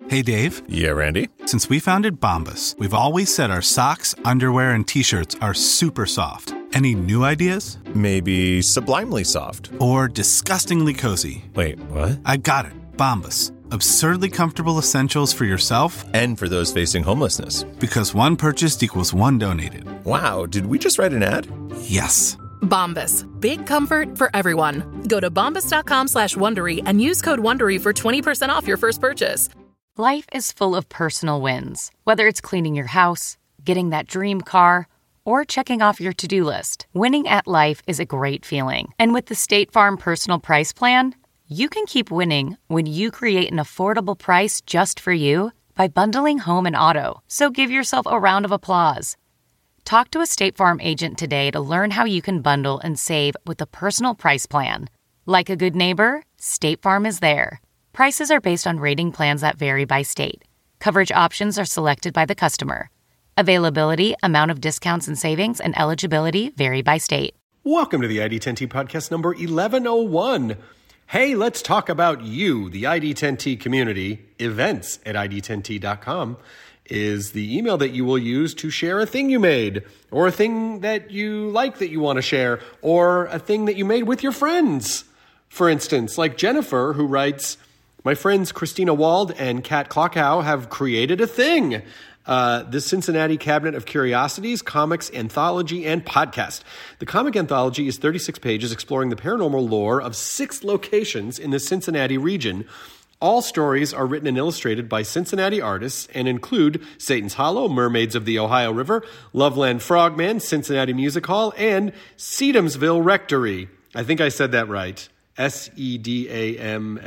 Hey, Dave. Yeah, Randy? Since we founded Bombas, we've always said our socks, underwear, and T-shirts are super soft. Any new ideas? Maybe sublimely soft. Or disgustingly cozy. Wait, what? I got it. Bombas. Absurdly comfortable essentials for yourself and for those facing homelessness. Because one purchased equals one donated. Wow, did we just write an ad? Yes. Bombas. Big comfort for everyone. Go to bombas.com/Wondery and use code Wondery for 20% off your first purchase. Life is full of personal wins. Whether it's cleaning your house, getting that dream car, or checking off your to-do list. Winning at life is a great feeling. And with the State Farm Personal Price Plan, you can keep winning when you create an affordable price just for you by bundling home and auto. So give yourself a round of applause. Talk to a State Farm agent today to learn how you can bundle and save with the Personal Price Plan. Like a good neighbor, State Farm is there. Prices are based on rating plans that vary by state. Coverage options are selected by the customer. Availability, amount of discounts and savings, and eligibility vary by state. Welcome to the ID10T podcast number 1101. Hey, let's talk about you, the ID10T community. Events at ID10T.com is the email that you will use to share a thing you made, or a thing that you like that you want to share, or a thing that you made with your friends. For instance, like Jennifer, who writes, my friends Christina Wald and Kat Klockow have created a thing. The Cincinnati Cabinet of Curiosities, comics, anthology, and podcast. The comic anthology is 36 pages exploring the paranormal lore of 6 locations in the Cincinnati region. All stories are written and illustrated by Cincinnati artists and include Satan's Hollow, Mermaids of the Ohio River, Loveland Frogman, Cincinnati Music Hall, and Sedumsville Rectory. I think I said that right. Sedamsville,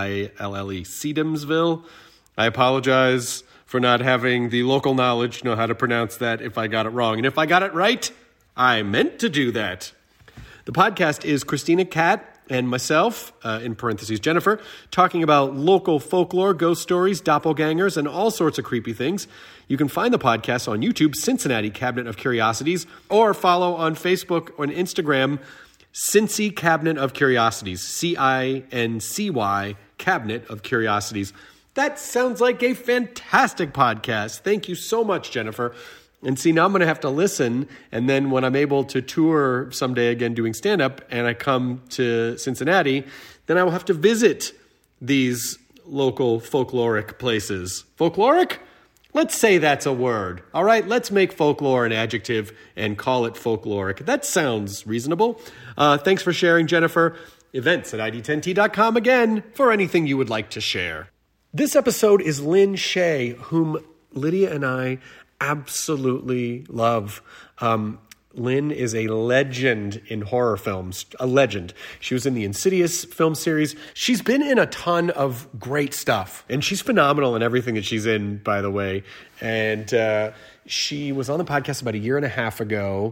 Sedumsville. I apologize for not having the local knowledge to know how to pronounce that if I got it wrong. And if I got it right, I meant to do that. The podcast is Christina, Kat, and myself, in parentheses Jennifer, talking about local folklore, ghost stories, doppelgangers, and all sorts of creepy things. You can find the podcast on YouTube, Cincinnati Cabinet of Curiosities, or follow on Facebook or Instagram, Cincy Cabinet of Curiosities, CINCY Cabinet of Curiosities. That sounds like a fantastic podcast. Thank you so much, Jennifer. And see, now I'm going to have to listen, and then when I'm able to tour someday again doing stand-up, and I come to Cincinnati, then I will have to visit these local folkloric places. Folkloric? Let's say that's a word. All right, let's make folklore an adjective and call it folkloric. That sounds reasonable. Thanks for sharing, Jennifer. Events at ID10T.com again for anything you would like to share. This episode is Lynn Shay, whom Lydia and I absolutely love. Lynn is a legend in horror films, a legend. She was in the Insidious film series. She's been in a ton of great stuff, and she's phenomenal in everything that she's in, by the way. And she was on the podcast about 1.5 years ago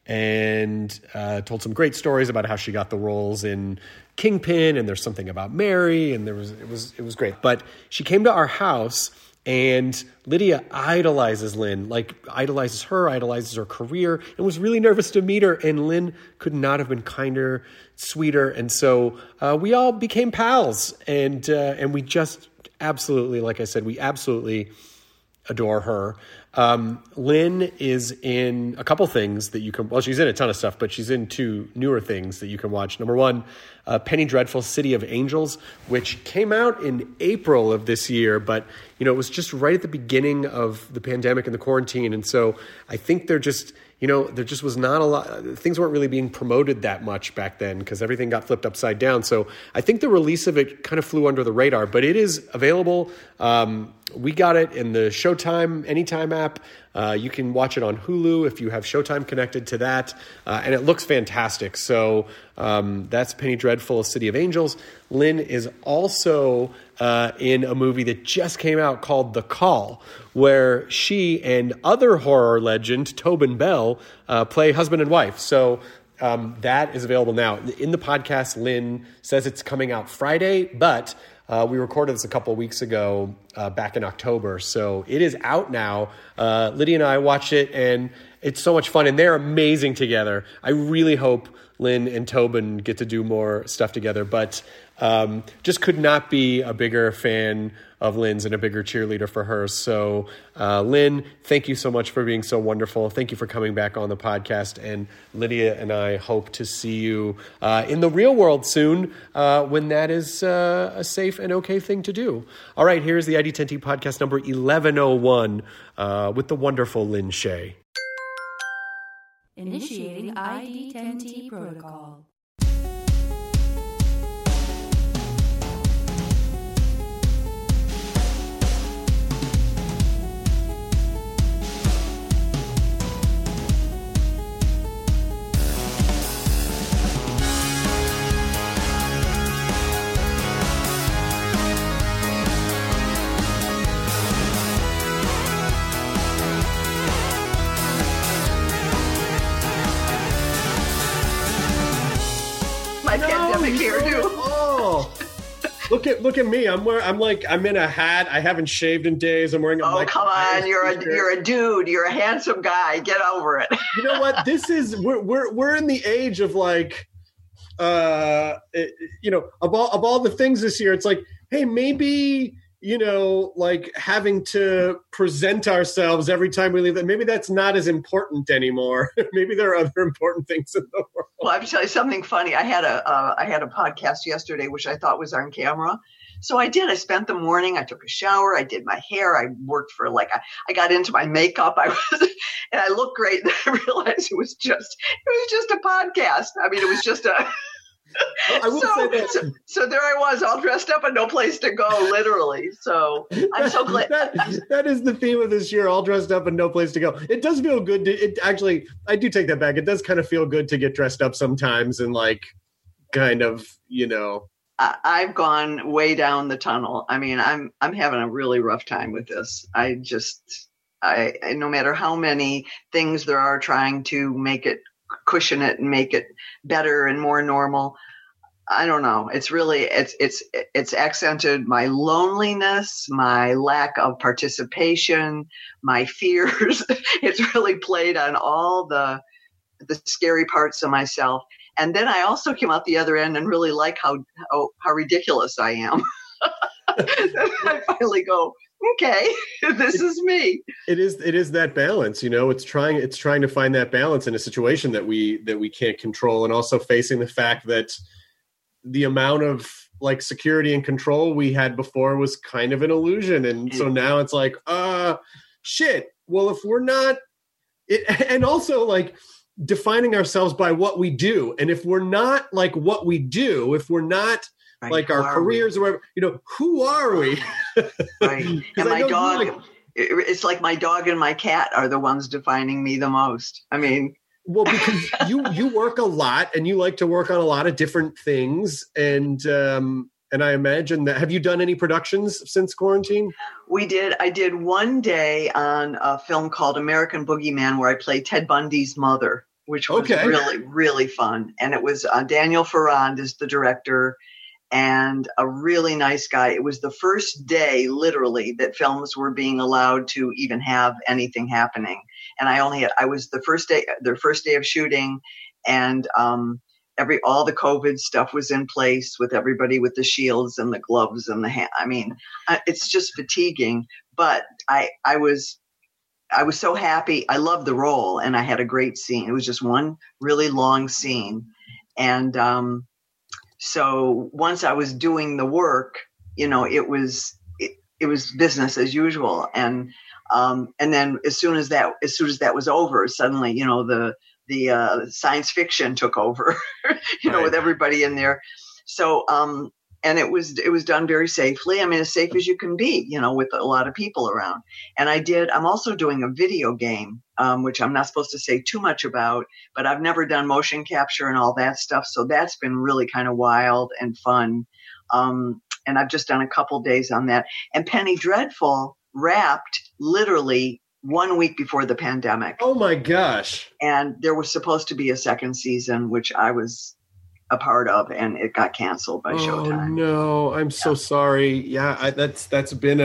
and told some great stories about how she got the roles in Kingpin, and There's Something About Mary, and it was great. But she came to our house, and Lydia idolizes Lynn, idolizes her career, and was really nervous to meet her. And Lynn could not have been kinder, sweeter. And so we all became pals. And we just absolutely, like I said, we absolutely adore her. Lynn is in a couple things that you can, well, she's in a ton of stuff, but she's in 2 newer things that you can watch. Number 1, Penny Dreadful, City of Angels, which came out in April of this year, but, it was just right at the beginning of the pandemic and the quarantine. And so I think there just was not a lot, things weren't really being promoted that much back then because everything got flipped upside down. So I think the release of it kind of flew under the radar, but it is available. We got it in the Showtime Anytime app. You can watch it on Hulu if you have Showtime connected to that. And it looks fantastic. So that's Penny Dreadful, City of Angels. Lynn is also in a movie that just came out called The Call, where she and other horror legend Tobin Bell play husband and wife. So that is available now. In the podcast, Lynn says it's coming out Friday, but we recorded this a couple weeks ago back in October. So it is out now. Lydia and I watched it, and it's so much fun, and they're amazing together. I really hope Lynn and Tobin get to do more stuff together. But just could not be a bigger fan of Lynn's and a bigger cheerleader for her. So, Lynn, thank you so much for being so wonderful. Thank you for coming back on the podcast. And Lydia and I hope to see you in the real world soon when that is a safe and okay thing to do. All right, here's the ID10T podcast number 1101 with the wonderful Lynn Shay. Initiating ID10T protocol. Pandemic hairdo. Oh, look at me. I'm in a hat. I haven't shaved in days. I'm wearing a. Oh, come on! You're a dude. You're a handsome guy. Get over it. You know what? This is we're in the age of like, of all the things this year. It's like, hey, maybe. Like having to present ourselves every time we leave, that maybe that's not as important anymore. Maybe there are other important things in the world. Well, I have to tell you something funny. I had a podcast yesterday, which I thought was on camera. So I did. I spent the morning. I took a shower. I did my hair. I worked for I got into my makeup. And I looked great. And I realized it was just a podcast. I mean, it was just a. I will say that. So there I was, all dressed up and no place to go, literally. So I'm so glad. That is the theme of this year, all dressed up and no place to go. It does feel good. I do take that back. It does kind of feel good to get dressed up sometimes and I've gone way down the tunnel. I mean, I'm having a really rough time with this. I no matter how many things there are trying to make it cushion it and make it better and more normal. I don't know. It's really, it's accented my loneliness, my lack of participation, my fears. It's really played on all the scary parts of myself. And then I also came out the other end and really like how ridiculous I am. I finally go, okay, this is me. It is that balance, it's trying to find that balance in a situation that we can't control, and also facing the fact that the amount of security and control we had before was kind of an illusion. And so now it's like, shit. Well, if we're not and also defining ourselves by what we do. And if we're not what we do, if we're not right, our careers or whatever, who are we? Right. And my dog, it's like my dog and my cat are the ones defining me the most. I mean, well, because you work a lot and you like to work on a lot of different things. And I imagine that, have you done any productions since quarantine? We did. I did one day on a film called American Boogeyman, where I played Ted Bundy's mother, which was really, really fun. And it was Daniel Farrand is the director, and a really nice guy. It was the first day, literally, that films were being allowed to even have anything happening. And I was the first day of shooting, and all the COVID stuff was in place with everybody with the shields and the gloves and the hand. I mean, it's just fatiguing, but I was so happy. I loved the role, and I had a great scene. It was just one really long scene. And, so once I was doing the work, it was business as usual. And then as soon as that was over, suddenly, the science fiction took over, right, with everybody in there. So, and it was done very safely. I mean, as safe as you can be, with a lot of people around. And I'm also doing a video game, which I'm not supposed to say too much about, but I've never done motion capture and all that stuff. So that's been really kind of wild and fun. And I've just done a couple days on that. And Penny Dreadful wrapped literally 1 week before the pandemic. Oh my gosh. And there was supposed to be a second season, which I was a part of, and it got canceled by Showtime. Oh no, I'm so sorry. Yeah, that's been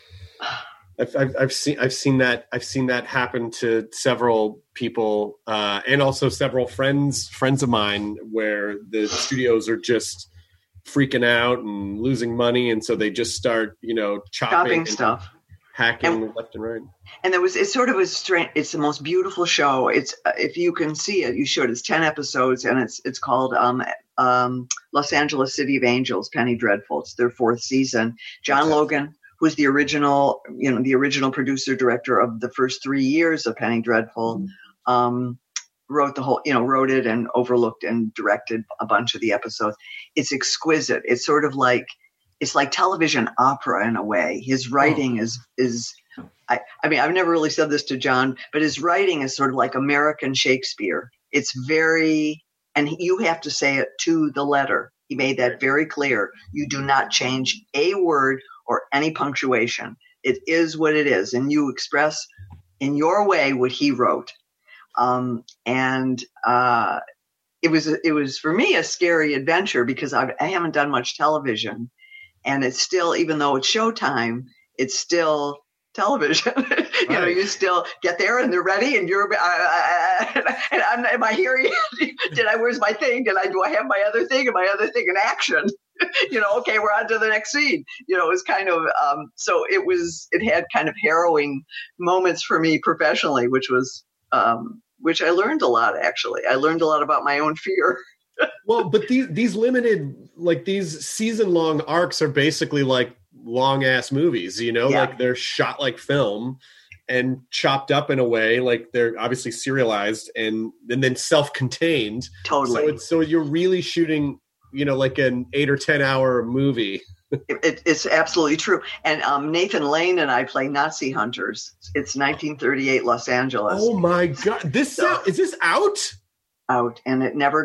I've seen that happen to several people, and also several friends of mine, where the studios are just freaking out and losing money. And so they just start, chopping stuff. Hacking left and right. And it's sort of it's the most beautiful show. It's, if you can see it, you should. It's 10 episodes, and it's called Los Angeles City of Angels, Penny Dreadful. It's their 4th season. John Logan, who's the original producer director of the first 3 years of Penny Dreadful, wrote it and overlooked and directed a bunch of the episodes. It's exquisite. It's sort of like, it's like television opera in a way. His writing is I mean, I've never really said this to John, but his writing is sort of like American Shakespeare. It's very, and you have to say it to the letter. He made that very clear. You do not change a word or any punctuation. It is what it is. And you express in your way what he wrote. It was for me a scary adventure because I haven't done much television. And it's still, even though it's Showtime, it's still television. Right. You still get there and they're ready, and you're. Am I hearing? Where's my thing? Do I have my other thing? And my other thing in action? Okay, we're on to the next scene. It was kind of. So it had kind of harrowing moments for me professionally, which I learned a lot. Actually, I learned a lot about my own fear. Well, but these limited, like these season-long arcs are basically like long-ass movies, like they're shot like film and chopped up in a way, like they're obviously serialized and then self-contained. Totally. So you're really shooting, like an 8 or 10 hour movie. It's absolutely true. And Nathan Lane and I play Nazi hunters. It's 1938 Los Angeles. Oh my God. Is this out? Out, and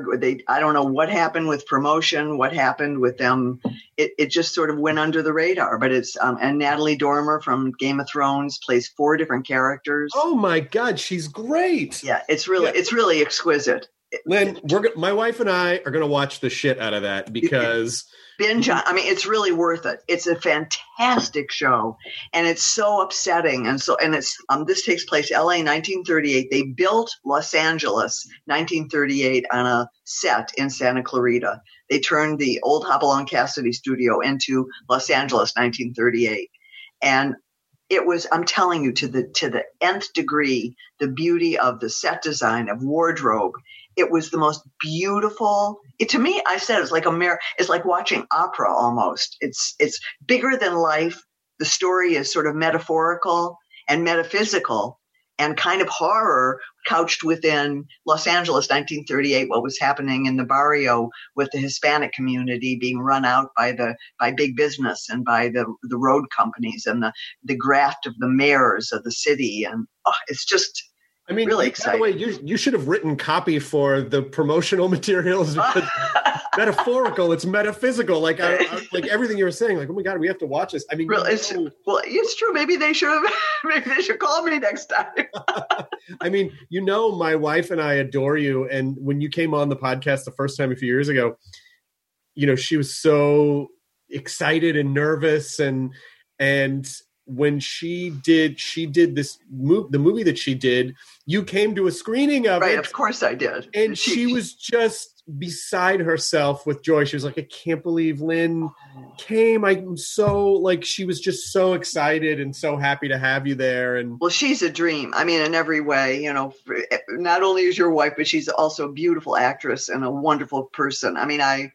I don't know what happened with promotion, what happened with them. It just sort of went under the radar, but it's, and Natalie Dormer from Game of Thrones plays 4 different characters. Oh my God. She's great. Yeah. It's really exquisite. Lynn, my wife and I are going to watch the shit out of that because binge on. I mean, it's really worth it. It's a fantastic show, and it's so upsetting. And it's this takes place LA 1938. They built Los Angeles 1938 on a set in Santa Clarita. They turned the old Hopalong Cassidy studio into Los Angeles 1938, and it was, I'm telling you, to the nth degree, the beauty of the set design, of wardrobe. It was the most beautiful. To me, I said it's like watching opera almost. It's bigger than life. The story is sort of metaphorical and metaphysical and kind of horror couched within Los Angeles 1938, what was happening in the barrio with the Hispanic community being run out by big business and by the road companies and the graft of the mayors of the city. And it's just really exciting. By the way, you should have written copy for the promotional materials. Metaphorical, it's metaphysical. Like like everything you were saying. Like, oh my God, we have to watch this. I mean, it's true. Maybe they should call me next time. I mean, my wife and I adore you. And when you came on the podcast the first time a few years ago, she was so excited and nervous and when she did the movie that she did, you came to a screening of it. Right, of course I did. And she was just beside herself with joy. She was like, I can't believe Lynn came. I'm so, she was just so excited and so happy to have you there. And well, she's a dream. I mean, in every way, not only is your wife, but she's also a beautiful actress and a wonderful person. I mean, I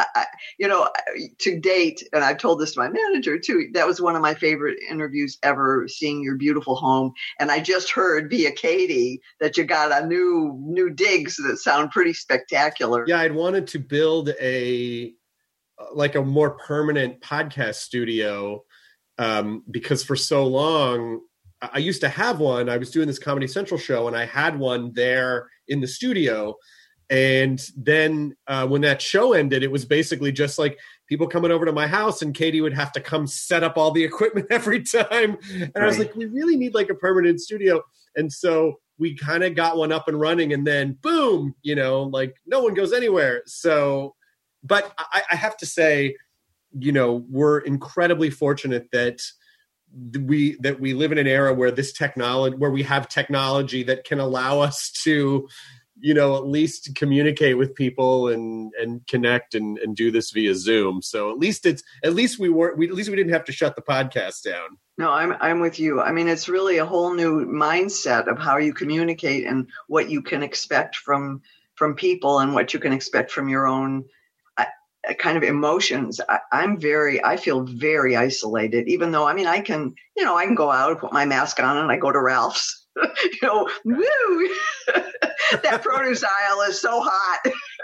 to date, and I've told this to my manager too, that was one of my favorite interviews ever, seeing your beautiful home. And I just heard via Katie that you got a new digs that sound pretty spectacular. Yeah, I'd wanted to build a more permanent podcast studio because for so long, I used to have one. I was doing this Comedy Central show and I had one there in the studio. And then when that show ended, it was basically just like people coming over to my house and Katie would have to come set up all the equipment every time. And right. I was like, we really need a permanent studio. And so we kind of got one up and running and then boom, no one goes anywhere. So, but I have to say, we're incredibly fortunate that we live in an era where where we have technology that can allow us to at least communicate with people and connect and do this via Zoom. So at least we didn't have to shut the podcast down. No, I'm with you. I mean, it's really a whole new mindset of how you communicate and what you can expect from people and what you can expect from your own kind of emotions. I feel very isolated, even though, I mean, I can go out and put my mask on and I go to Ralph's, woo, that produce aisle is so hot.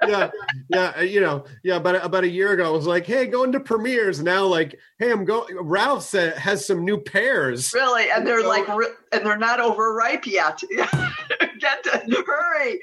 But about a year ago, I was like, hey, going to premieres. Now, like, hey, I'm going, Ralph's has some new pears. Really? And they're and they're not overripe yet. Hurry.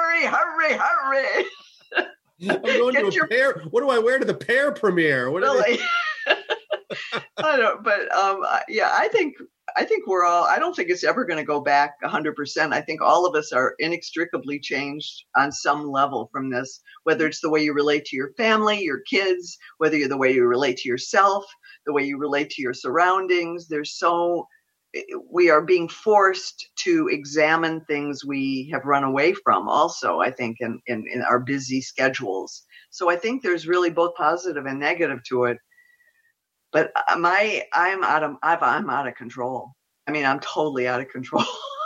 I'm going to a pear. What do I wear to the pear premiere? Really? I don't. But I think we're all. I don't think it's ever going to go back 100%. I think all of us are inextricably changed on some level from this. Whether it's the way you relate to your family, your kids, whether you're the way you relate to yourself, the way you relate to your surroundings. We are being forced to examine things we have run away from also, I think, in our busy schedules. So I think there's really both positive and negative to it. But I'm out of control. I mean, I'm totally out of control.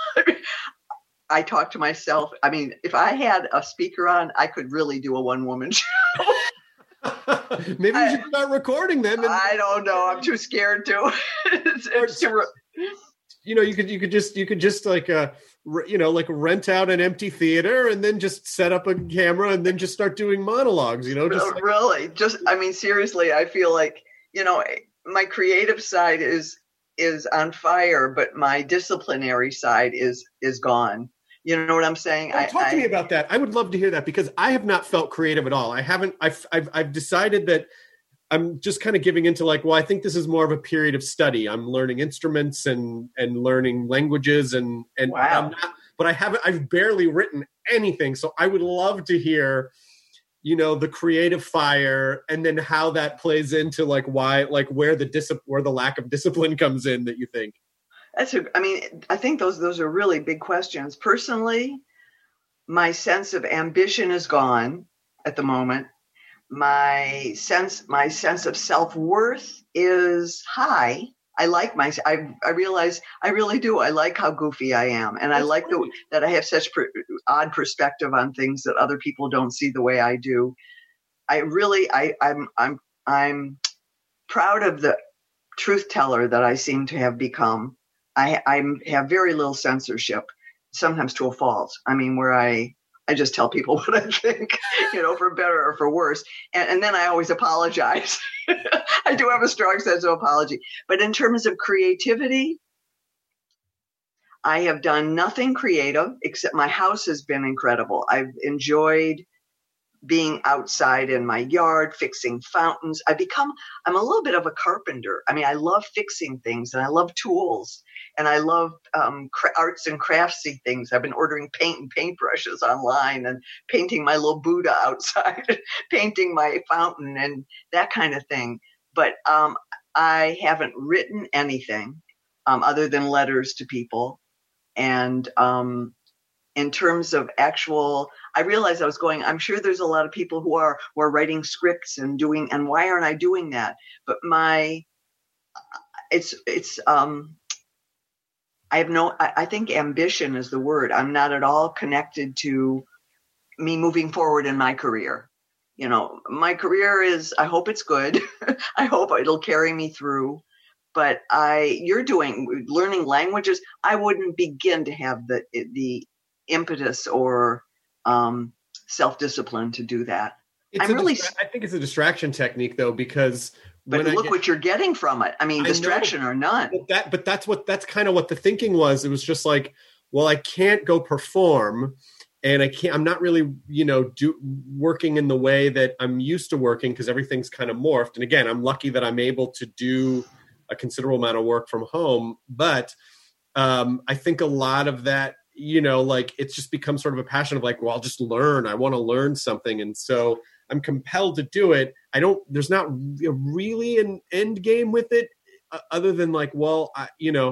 I talk to myself. I mean, if I had a speaker on, I could really do a one-woman show. Maybe you should start recording them. I don't know. I'm too scared to. You could just like rent out an empty theater and then just set up a camera and then just start doing monologues. I mean, seriously, I feel like my creative side is on fire, but my disciplinary side is gone. You know what I'm saying? Talk to me about that. I would love to hear that because I have not felt creative at all. I haven't. I've decided that I'm just kind of giving into I think this is more of a period of study. I'm learning instruments and learning languages and wow. I've barely written anything. So I would love to hear, the creative fire and then how that plays into why, where the lack of discipline comes in that you think. I think those are really big questions. Personally, my sense of ambition is gone at the moment. My sense of self-worth is high. I realize I really do. I like how goofy I am. And I like that I have such odd perspective on things that other people don't see the way I do. I'm proud of the truth teller that I seem to have become. I have very little censorship, sometimes to a fault. I mean, where I just tell people what I think, for better or for worse. And then I always apologize. I do have a strong sense of apology. But in terms of creativity, I have done nothing creative except my house has been incredible. I've enjoyed being outside in my yard, fixing fountains. I'm a little bit of a carpenter. I mean, I love fixing things and I love tools and I love arts and craftsy things. I've been ordering paint and paintbrushes online and painting my little Buddha outside, painting my fountain and that kind of thing. But I haven't written anything other than letters to people. And in terms of I realized I'm sure there's a lot of people who are writing scripts and why aren't I doing that? But I think ambition is the word. I'm not at all connected to me moving forward in my career. My career I hope it's good. I hope it'll carry me through. But you're learning languages. I wouldn't begin to have the impetus or self-discipline to do that. I think it's a distraction technique though, because what you're getting from it. I mean, distraction or none. But that's kind of what the thinking was. It was just like, well, I can't go perform and I'm not really, working in the way that I'm used to working because everything's kind of morphed. And again, I'm lucky that I'm able to do a considerable amount of work from home. But I think a lot of that, it's just become sort of a passion of I'll just learn. I want to learn something. And so I'm compelled to do it. There's not really an end game with it other than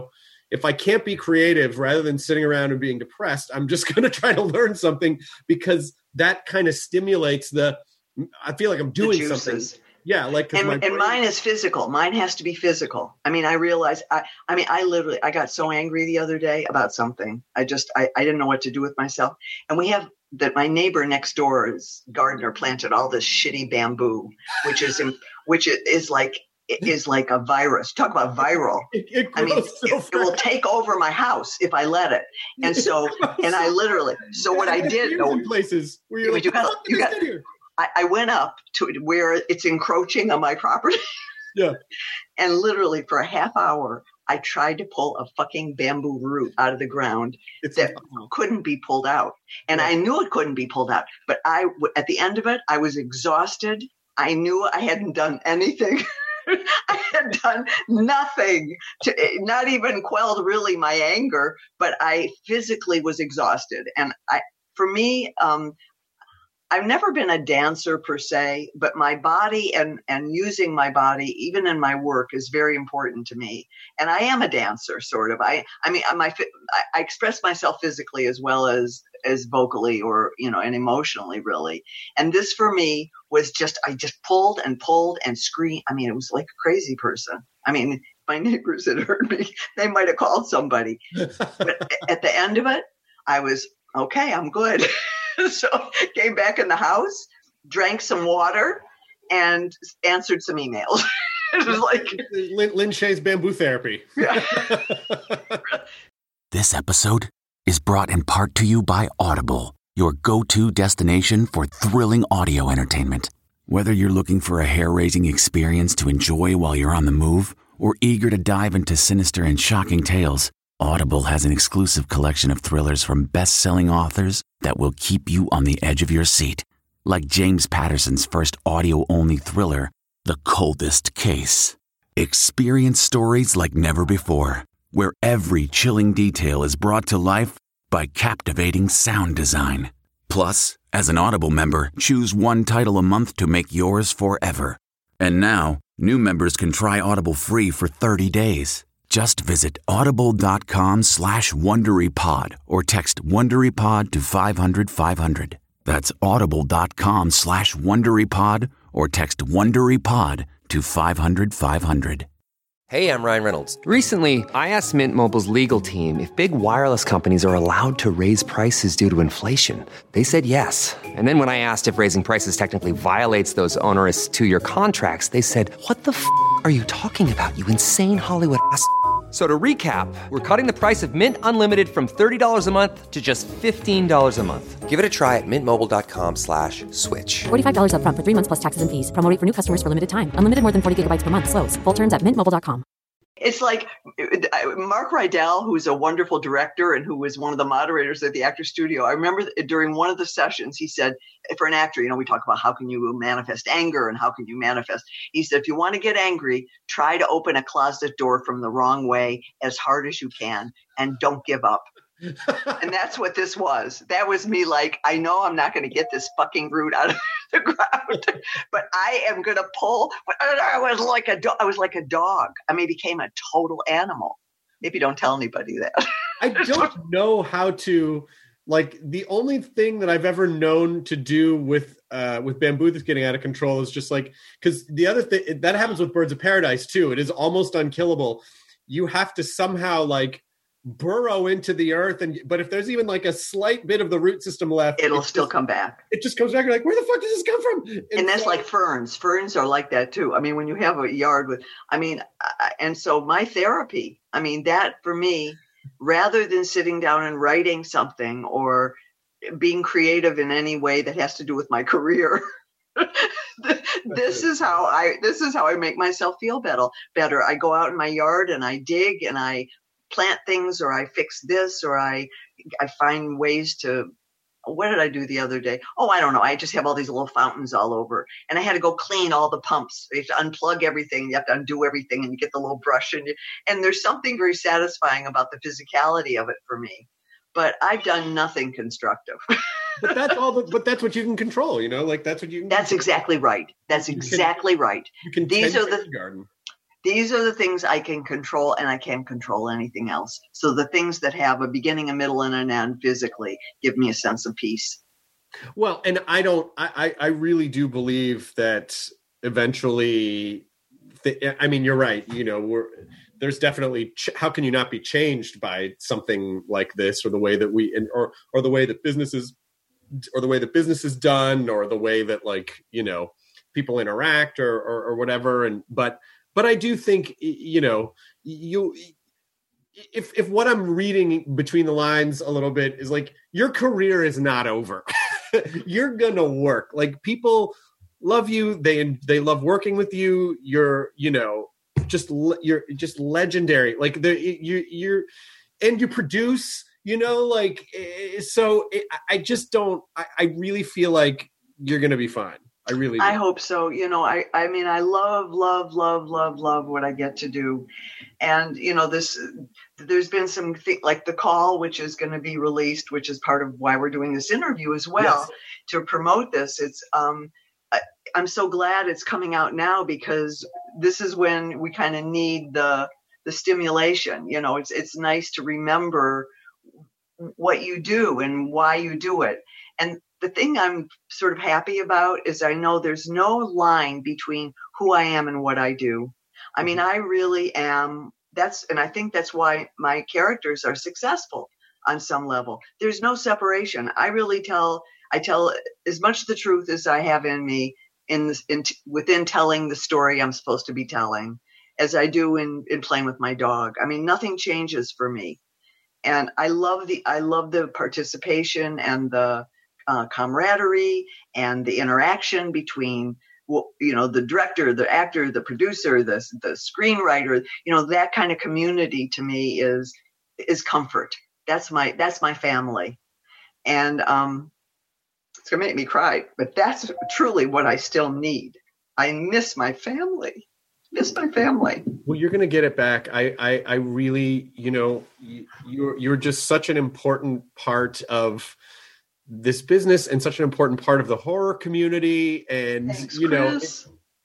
if I can't be creative, rather than sitting around and being depressed, I'm just going to try to learn something, because that kind of stimulates I feel like I'm doing something. Yeah, like, and mine is physical. Mine has to be physical. I mean, I realized. I got so angry the other day about something. I didn't know what to do with myself. And we have that. My neighbor next door's gardener planted all this shitty bamboo, which is like a virus. Talk about viral. It will take over my house if I let it. And so, and I literally. So what I did. Places where you're like, you got here. I went up to where it's encroaching on my property. Yeah. And literally for a half hour, I tried to pull a fucking bamboo root out of the ground that couldn't be pulled out. And I knew it couldn't be pulled out. But at the end of it, I was exhausted. I knew I hadn't done anything. I had done nothing to not even quelled really my anger, but I physically was exhausted. And for me, I've never been a dancer per se, but my body and using my body, even in my work, is very important to me. And I am a dancer, sort of. I express myself physically as well as vocally, or and emotionally, really. And this for me was I just pulled and pulled and screamed. I mean, it was like a crazy person. I mean, if my neighbors had heard me, they might have called somebody. But at the end of it, I was okay. I'm good. So came back in the house, drank some water, and answered some emails. It was like Lynn Shay's bamboo therapy. Yeah. This episode is brought in part to you by Audible, your go-to destination for thrilling audio entertainment. Whether you're looking for a hair-raising experience to enjoy while you're on the move, or eager to dive into sinister and shocking tales, Audible has an exclusive collection of thrillers from best-selling authors that will keep you on the edge of your seat. Like James Patterson's first audio-only thriller, The Coldest Case. Experience stories like never before, where every chilling detail is brought to life by captivating sound design. Plus, as an Audible member, choose one title a month to make yours forever. And now, new members can try Audible free for 30 days. Just visit audible.com/WonderyPod or text WonderyPod to 500-500. That's audible.com/WonderyPod or text WonderyPod to 500-500. Hey, I'm Ryan Reynolds. Recently, I asked Mint Mobile's legal team if big wireless companies are allowed to raise prices due to inflation. They said yes. And then when I asked if raising prices technically violates those onerous 2-year contracts, they said, "What the f*** are you talking about, you insane Hollywood ass?" So to recap, we're cutting the price of Mint Unlimited from $30 a month to just $15 a month. Give it a try at mintmobile.com/switch. $45 up front for 3 months plus taxes and fees. Promo rate for new customers for limited time. Unlimited more than 40 gigabytes per month. Slows full terms at mintmobile.com. It's like Mark Rydell, who's a wonderful director and who was one of the moderators at the Actors Studio. I remember during one of the sessions, he said, for an actor, we talk about how can you manifest anger and how can you manifest. He said, if you want to get angry, try to open a closet door from the wrong way as hard as you can and don't give up. And that's what this was. That was me like, I know I'm not going to get this fucking root out of the ground, but I am going to pull. I was like a dog. I became a total animal. Maybe don't tell anybody that. I don't know how to, the only thing that I've ever known to do with bamboo that's getting out of control is just because the other thing that happens with Birds of Paradise too. It is almost unkillable. You have to somehow burrow into the earth, but if there's even a slight bit of the root system left, it'll still come back. It just comes back. You're like, where the fuck does this come from? And that's like ferns. Ferns are like that too. When you have a yard with, and so my therapy, that for me, rather than sitting down and writing something or being creative in any way that has to do with my career, this is how I make myself feel better. I go out in my yard and I dig and I plant things, or I fix this, or I find ways to. What did I do the other day? Oh, I don't know. I just have all these little fountains all over, and I had to go clean all the pumps. You have to unplug everything. You have to undo everything, and you get the little brush, and there's something very satisfying about the physicality of it for me. But I've done nothing constructive. But that's what you can control. That's what you can. That's exactly right. That's exactly right. You can. These are the garden. These are the things I can control, and I can't control anything else. So the things that have a beginning, a middle, and an end physically give me a sense of peace. Well, and I really do believe that eventually, you're right. There's definitely, how can you not be changed by something like this, or the way that or the way that business is done, or the way that people interact or whatever. But I do think, if what I'm reading between the lines a little bit is your career is not over. You're going to work. People love you. They love working with you. You're just legendary. You produce, I really feel like you're going to be fine. I really do. I hope so. I love what I get to do. And, there's been some like The Call, which is going to be released, which is part of why we're doing this interview as well, yes, to promote this. It's, I'm so glad it's coming out now, because this is when we kind of need the stimulation. It's nice to remember what you do and why you do it. And the thing I'm sort of happy about is I know there's no line between who I am and what I do. I mean, I really am. And I think that's why my characters are successful on some level. There's no separation. I tell as much the truth as I have in me within telling the story I'm supposed to be telling, as I do in playing with my dog. I mean, nothing changes for me. And I love the participation and the camaraderie and the interaction between, the director, the actor, the producer, the screenwriter. That kind of community to me is comfort. That's my family, and it's gonna make me cry, but that's truly what I still need. I miss my family. Well, you're going to get it back. I really, you're just such an important part of this business and such an important part of the horror community. And, thanks, Chris.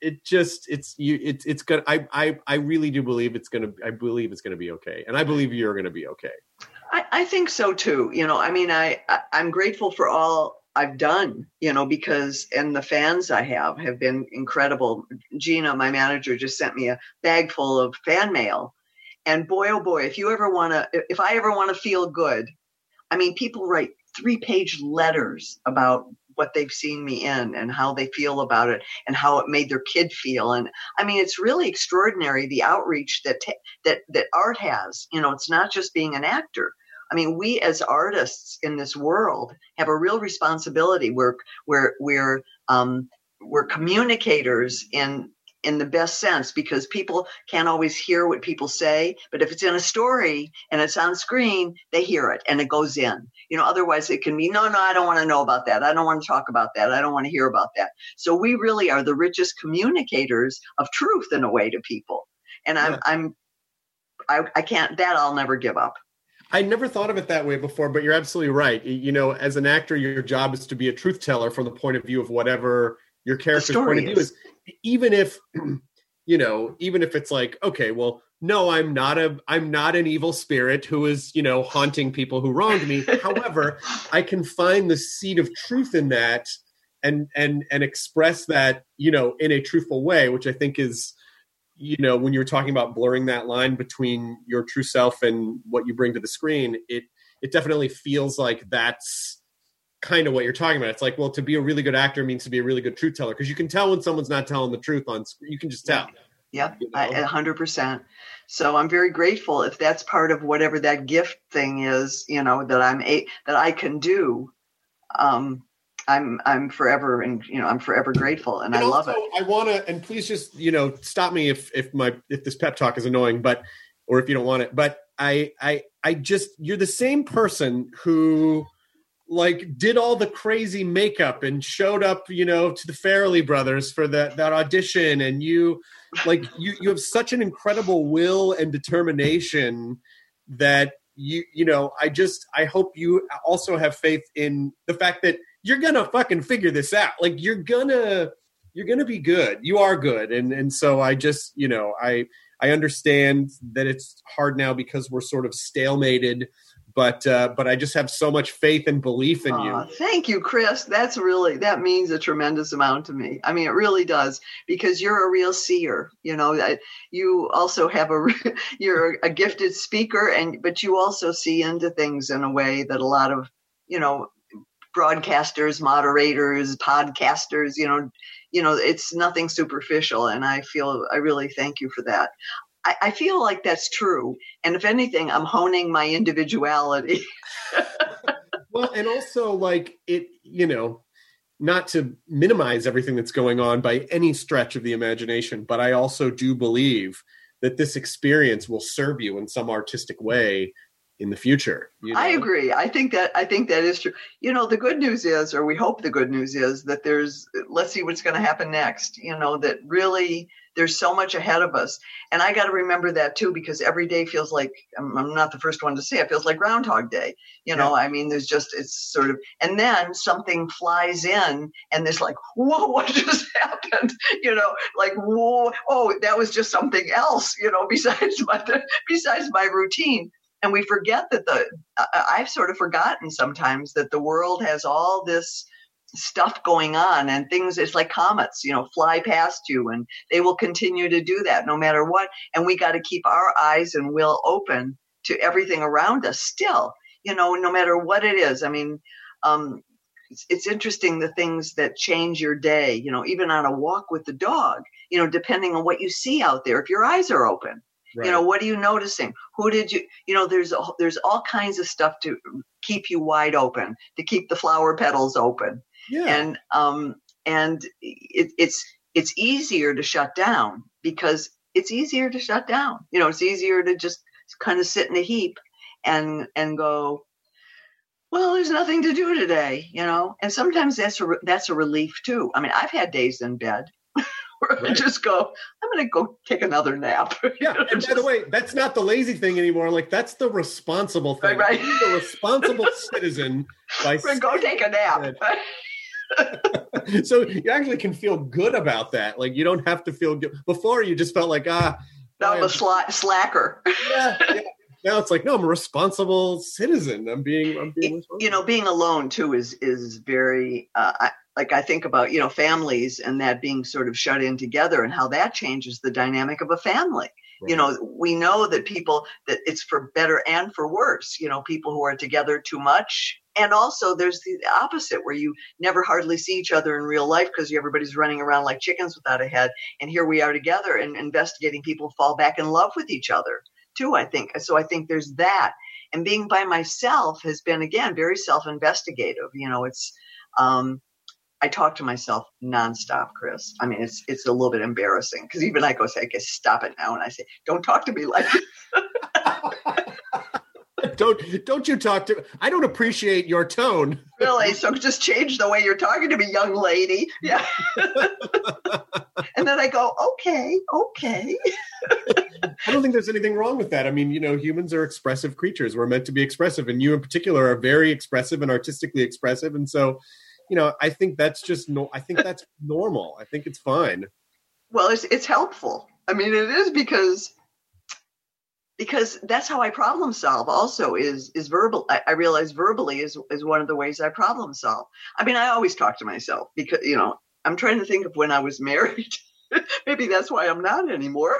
It's good. I really do believe I believe it's going to be okay. And I believe you're going to be okay. I think so too. I'm grateful for all I've done, because, and the fans I have been incredible. Gina, my manager, just sent me a bag full of fan mail. And boy, oh boy, if I ever want to feel good, I mean, people write 3-page letters about what they've seen me in and how they feel about it and how it made their kid feel. And I mean, it's really extraordinary, the outreach that art has. It's not just being an actor. I mean, we as artists in this world have a real responsibility. We're communicators in the best sense, because people can't always hear what people say, but if it's in a story and it's on screen, they hear it and it goes in. Otherwise it can be, no, I don't want to know about that. I don't want to talk about that. I don't want to hear about that. So we really are the richest communicators of truth in a way to people. And I can't, that I'll never give up. I never thought of it that way before, but you're absolutely right. As an actor, your job is to be a truth teller from the point of view of whatever your character's point of view is. Even if it's like, okay, well, no, I'm not an evil spirit who is, haunting people who wronged me. However, I can find the seed of truth in that and express that, in a truthful way, which I think is, when you're talking about blurring that line between your true self and what you bring to the screen, it definitely feels like that's kind of what you're talking about. It's like, well, to be a really good actor means to be a really good truth teller, because you can tell when someone's not telling the truth on screen. You can just tell. Yep, 100%. So I'm very grateful if that's part of whatever that gift thing is, that I can do. I'm forever, and I'm forever grateful, and I love it. I want to, and please just stop me if this pep talk is annoying, or if you don't want it. But you're the same person who did all the crazy makeup and showed up, to the Farrelly Brothers for that audition, and you have such an incredible will and determination that I hope you also have faith in the fact that you're gonna fucking figure this out. You're gonna you're going to be good. You are good. And so I just, I understand that it's hard now because we're sort of stalemated, but I just have so much faith and belief in you. Thank you, Chris. That means a tremendous amount to me. I mean, it really does, because you're a real seer. You also have you're a gifted speaker, but you also see into things in a way that a lot of, broadcasters, moderators, podcasters, it's nothing superficial. And I really thank you for that. I feel like that's true. And if anything, I'm honing my individuality. Well, and also like it, not to minimize everything that's going on by any stretch of the imagination, but I also do believe that this experience will serve you in some artistic way in the future. I agree. I think that is true. The good news is, or we hope the good news is, that let's see what's going to happen next. That really there's so much ahead of us. And I got to remember that too, because every day feels like, I'm not the first one to say it, feels like Groundhog Day. I mean, it's sort of, and then something flies in and there's like, whoa, what just happened? Like, whoa, oh, that was just something else, besides my routine. And we forget that I've sort of forgotten sometimes that the world has all this stuff going on, and things, it's like comets, fly past you, and they will continue to do that no matter what. And we got to keep our eyes and will open to everything around us still, no matter what it is. I mean, it's interesting, the things that change your day, even on a walk with the dog, depending on what you see out there, if your eyes are open. Right. What are you noticing? Who did you, there's all kinds of stuff to keep you wide open, to keep the flower petals open. Yeah. And it's easier to shut down, because it's easier to shut down. It's easier to just kind of sit in a heap and go, well, there's nothing to do today, and sometimes that's a relief too. I mean, I've had days in bed where I just go, I'm going to go take another nap. Yeah. And by the way, that's not the lazy thing anymore. Like, that's the responsible thing. Right. You're the responsible citizen by go take a nap. So you actually can feel good about that. Like, you don't have to feel good. Before, you just felt like, I'm a slacker. Yeah. Now it's like, no, I'm a responsible citizen. I'm being responsible. Being alone too is very, I think about, families and that being sort of shut in together, and how that changes the dynamic of a family. Right. We know that that it's for better and for worse, people who are together too much. And also there's the opposite, where you never hardly see each other in real life because everybody's running around like chickens without a head. And here we are together and investigating people fall back in love with each other too, I think. So I think there's that. And being by myself has been, again, very self-investigative. I talk to myself nonstop, Chris. I mean, it's a little bit embarrassing, because even I go say, okay, stop it now. And I say, don't talk to me like this. Don't you talk to, I don't appreciate your tone. Really? So just change the way you're talking to me, young lady. Yeah. And then I go, okay. I don't think there's anything wrong with that. I mean, humans are expressive creatures. We're meant to be expressive. And you in particular are very expressive and artistically expressive. And so, I think that's just I think that's normal. I think it's fine. Well, it's helpful. I mean, it is, because that's how I problem solve also is verbal. I realize verbally is one of the ways I problem solve. I mean, I always talk to myself, because, I'm trying to think of when I was married. Maybe that's why I'm not anymore.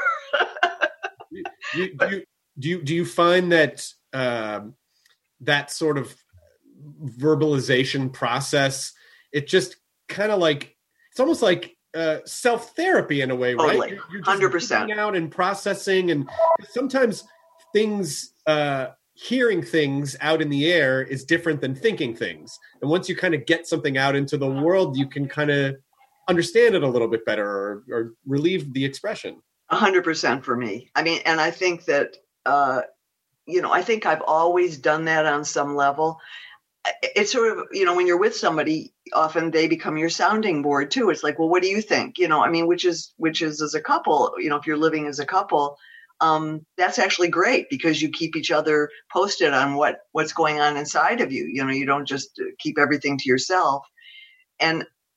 Do you find that that sort of verbalization process, it just kind of like, it's almost like self-therapy in a way, right? Totally. You're just 100% out and processing, and sometimes things, hearing things out in the air is different than thinking things. And once you kind of get something out into the world, you can kind of understand it a little bit better, or relieve the expression. 100% for me. I mean, and I think that, I think I've always done that on some level. It's sort of, when you're with somebody, often they become your sounding board too. It's like, well, what do you think? Which is as a couple, if you're living as a couple, that's actually great, because you keep each other posted on what's going on inside of you. You don't just keep everything to yourself. And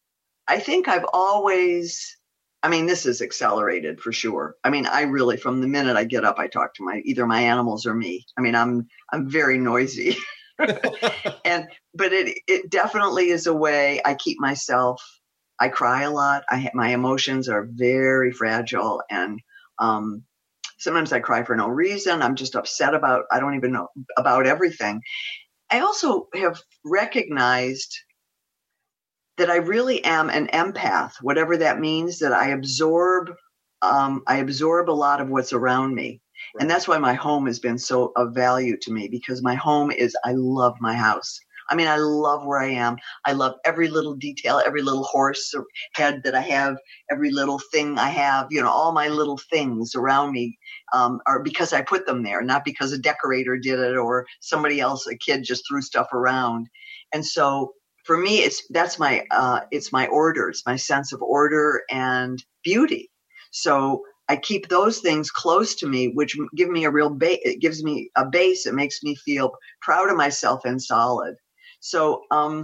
I think I've always, this is accelerated for sure. I really, from the minute I get up, I talk to either my animals or me. I'm very noisy. But it definitely is a way I keep myself. I cry a lot. My emotions are very fragile, and sometimes I cry for no reason. I'm just upset I don't even know about everything. I also have recognized that I really am an empath, whatever that means, that I absorb a lot of what's around me. Right. And that's why my home has been so of value to me, because my home I love my house. I love where I am. I love every little detail, every little horse head that I have, every little thing I have, all my little things around me are because I put them there, not because a decorator did it or somebody else, a kid just threw stuff around. And so for me, it's my order. It's my sense of order and beauty. So I keep those things close to me, which give me a real base. It gives me a base. It makes me feel proud of myself and solid. So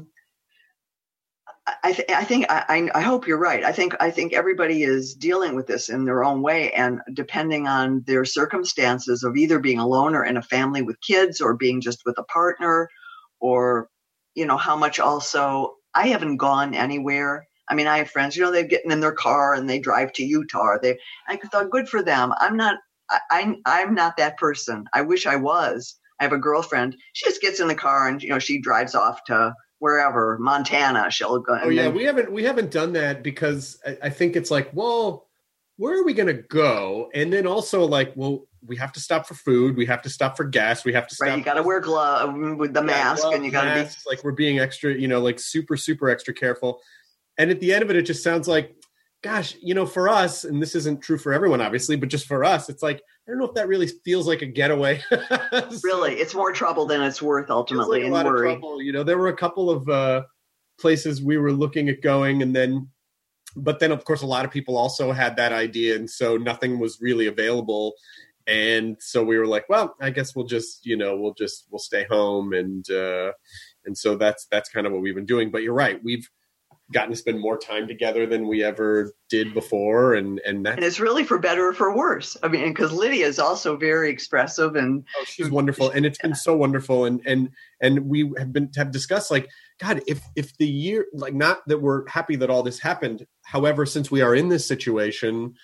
I hope you're right. I think everybody is dealing with this in their own way, and depending on their circumstances of either being alone or in a family with kids, or being just with a partner, or how much. Also, I haven't gone anywhere. I have friends. They're getting in their car and they drive to Utah. I thought, good for them. I'm not that person. I wish I was. I have a girlfriend. She just gets in the car and she drives off to wherever, Montana. She'll go. Oh yeah, we haven't done that, because I think it's like, well, where are we going to go? And then also like, well, we have to stop for food. We have to stop for gas. We have to stop. Right, you got to wear gloves with the mask, and you got to be like, we're being extra, like super, super extra careful. And at the end of it, it just sounds like, gosh, for us, and this isn't true for everyone, obviously, but just for us, it's like, I don't know if that really feels like a getaway. Really, it's more trouble than it's worth ultimately. It feels like a lot of trouble. There were a couple of places we were looking at going, but then of course a lot of people also had that idea, and so nothing was really available. And so we were like, well, I guess we'll just, we'll stay home, and so that's kind of what we've been doing. But you're right, we've gotten to spend more time together than we ever did before, and it's really for better or for worse. Because Lydia is also very expressive, and she's wonderful, and it's been so wonderful, and we have discussed, like, God, if the year, like, not that we're happy that all this happened, however, since we are in this situation,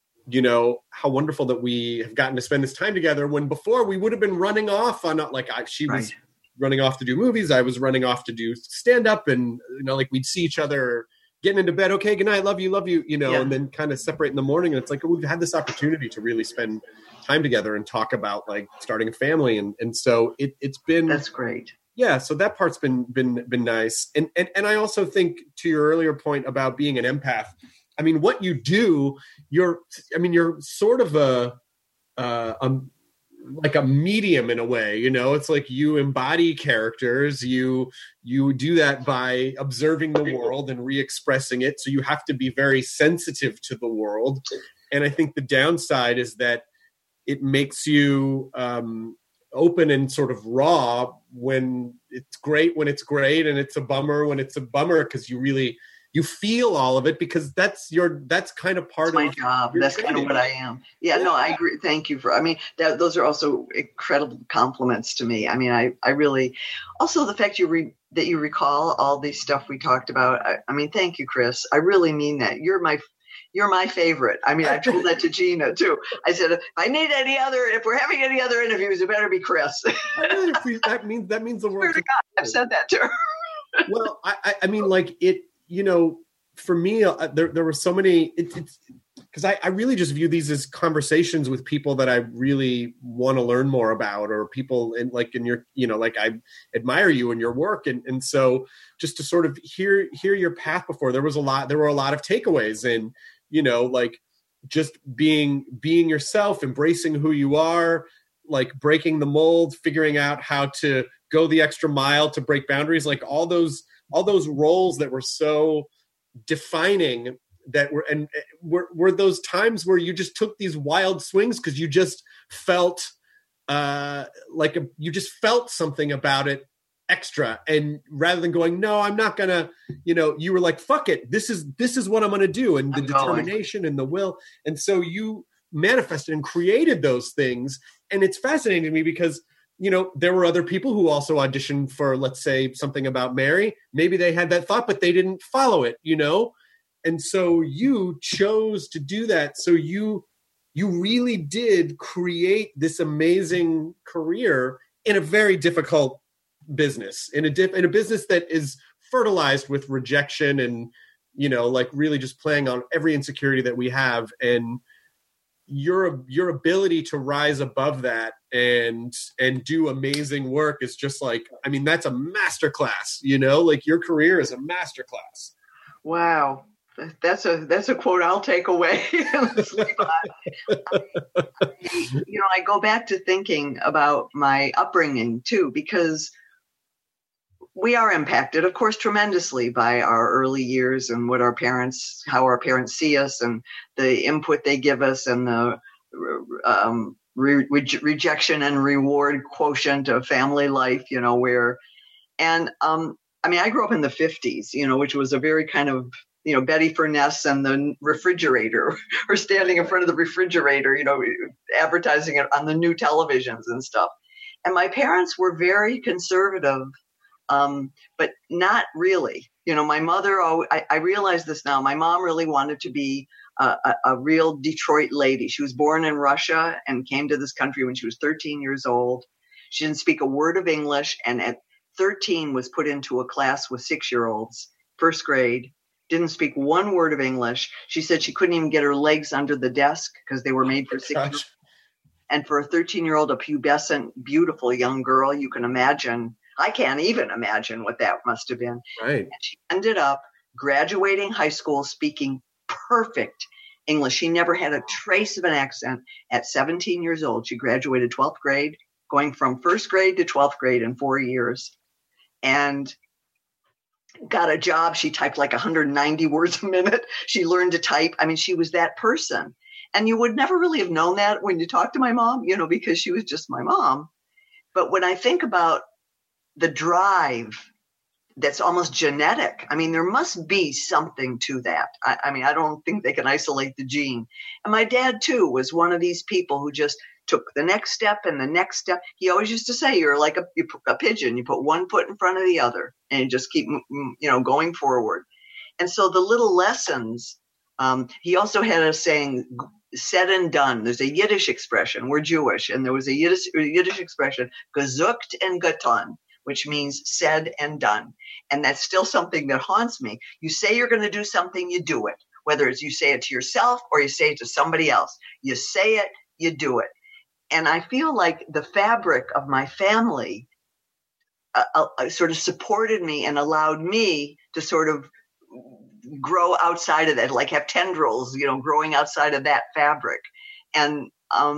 how wonderful that we have gotten to spend this time together, when before we would have been running off on, like, she was running off to do movies, I was running off to do stand-up, and like, we'd see each other getting into bed, okay, good night, love you, and then kind of separate in the morning, and it's like, we've had this opportunity to really spend time together and talk about, like, starting a family, and so it's been, that's great. Yeah, so that part's been nice, and I also think, to your earlier point about being an empath, what you do, you're sort of like a medium in a way, it's like you embody characters, you do that by observing the world and re-expressing it. So you have to be very sensitive to the world. And I think the downside is that it makes you open and sort of raw when it's great, and it's a bummer when it's a bummer, because you feel all of it, because that's kind of part of my job. That's kind of what I am. Yeah, no, I agree. Thank you those are also incredible compliments to me. I really, also the fact that you recall all the stuff we talked about. Thank you, Chris. I really mean that. You're my favorite. I told that to Gina too. I said, if we're having any other interviews, it better be Chris. that means the world. To God, I've said that to her. Well, I mean, like, it, for me, there were so many, it's because I really just view these as conversations with people that I really want to learn more about, or people in your, like, I admire you and your work. And so just to sort of hear your path before, there were a lot of takeaways, and, like, just being yourself, embracing who you are, like, breaking the mold, figuring out how to go the extra mile to break boundaries, like all those roles that were so defining, that were those times where you just took these wild swings because you just felt you just felt something about it extra. And rather than going, no, I'm not going to, you were like, fuck it. This is what I'm going to do. And the determination and the will. And so you manifested and created those things. And it's fascinating to me because, there were other people who also auditioned for, let's say, something about Mary. Maybe they had that thought, but they didn't follow it, And so you chose to do that. So you really did create this amazing career in a very difficult business, in a business that is fertilized with rejection and, really just playing on every insecurity that we have. And your ability to rise above that and do amazing work is just like, that's a masterclass, your career is a masterclass. Wow. That's a quote I'll take away. I go back to thinking about my upbringing too, because we are impacted, of course, tremendously by our early years and how our parents see us and the input they give us and the rejection and reward quotient of family life, I grew up in the 50s, which was a very kind of, Betty Furness and the refrigerator or standing in front of the refrigerator, advertising it on the new televisions and stuff. And my parents were very conservative, but not really. My mother, I realize this now, my mom really wanted to be a real Detroit lady. She was born in Russia and came to this country when she was 13 years old. She didn't speak a word of English, and at 13 was put into a class with 6-year-olds, first grade. Didn't speak one word of English. She said she couldn't even get her legs under the desk because they were made for 6-year-olds. And for a 13-year-old, a pubescent, beautiful young girl, you can imagine. I can't even imagine what that must have been. Right. And she ended up graduating high school speaking perfect English. She never had a trace of an accent. At 17 years old, she graduated 12th grade, going from first grade to 12th grade in 4 years. And got a job. She typed like 190 words a minute. She learned to type. She was that person. And you would never really have known that when you talk to my mom, because she was just my mom. But when I think about the drive that's almost genetic, there must be something to that. I don't think they can isolate the gene. And my dad, too, was one of these people who just took the next step and the next step. He always used to say, you're like a pigeon. You put one foot in front of the other and you just keep, going forward. And so the little lessons, he also had a saying, said and done. There's a Yiddish expression. We're Jewish. And there was a Yiddish expression, gezugt and getan, which means said and done. And that's still something that haunts me. You say you're going to do something, you do it. Whether it's you say it to yourself or you say it to somebody else. You say it, you do it. And I feel like the fabric of my family sort of supported me and allowed me to sort of grow outside of that, like have tendrils, growing outside of that fabric. And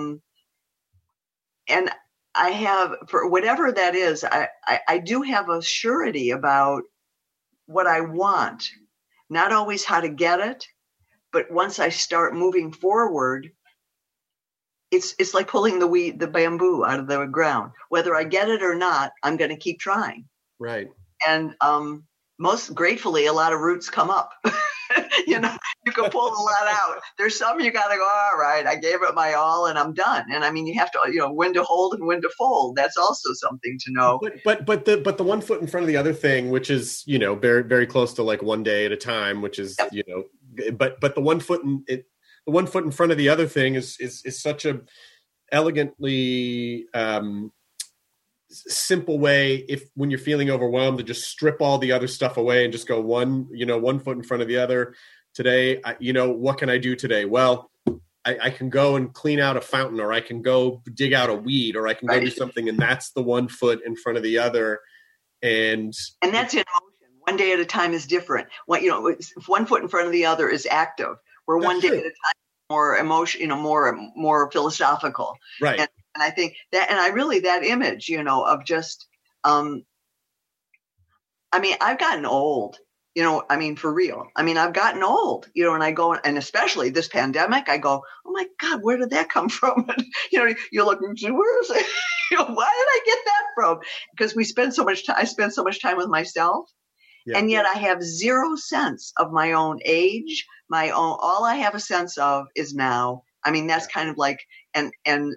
I have, for whatever that is, I do have a surety about what I want, not always how to get it, but once I start moving forward, it's like pulling the bamboo out of the ground. Whether I get it or not, I'm going to keep trying. Right. And most gratefully, a lot of roots come up. You can pull a lot out. There's some you got to go, all right, I gave it my all and I'm done. And you have to, when to hold and when to fold. That's also something to know. But the 1 foot in front of the other thing, which is, very, very close to like one day at a time, which is, but the 1 foot the 1 foot in front of the other thing is such a elegantly simple way, when you're feeling overwhelmed, to just strip all the other stuff away and just go 1 foot in front of the other. Today, what can I do today? Well, I can go and clean out a fountain, or I can go dig out a weed, or I can go do something, and that's the 1 foot in front of the other. And that's in motion. One day at a time is different. 1 foot in front of the other is active. Where one day at a time, more emotion, more philosophical. Right. And I think that, and I really, that image, of just, I've gotten old, You know, I mean, for real. I mean, I've gotten old, you know, and I go, and especially this pandemic, I go, oh my God, where did that come from? And, you know, you look and say, where is it? You know, why did I get that from? Because we spend so much time, I spend so much time with myself. Yeah. And yet I have zero sense of my own age, all I have a sense of is now. I mean, that's kind of like, and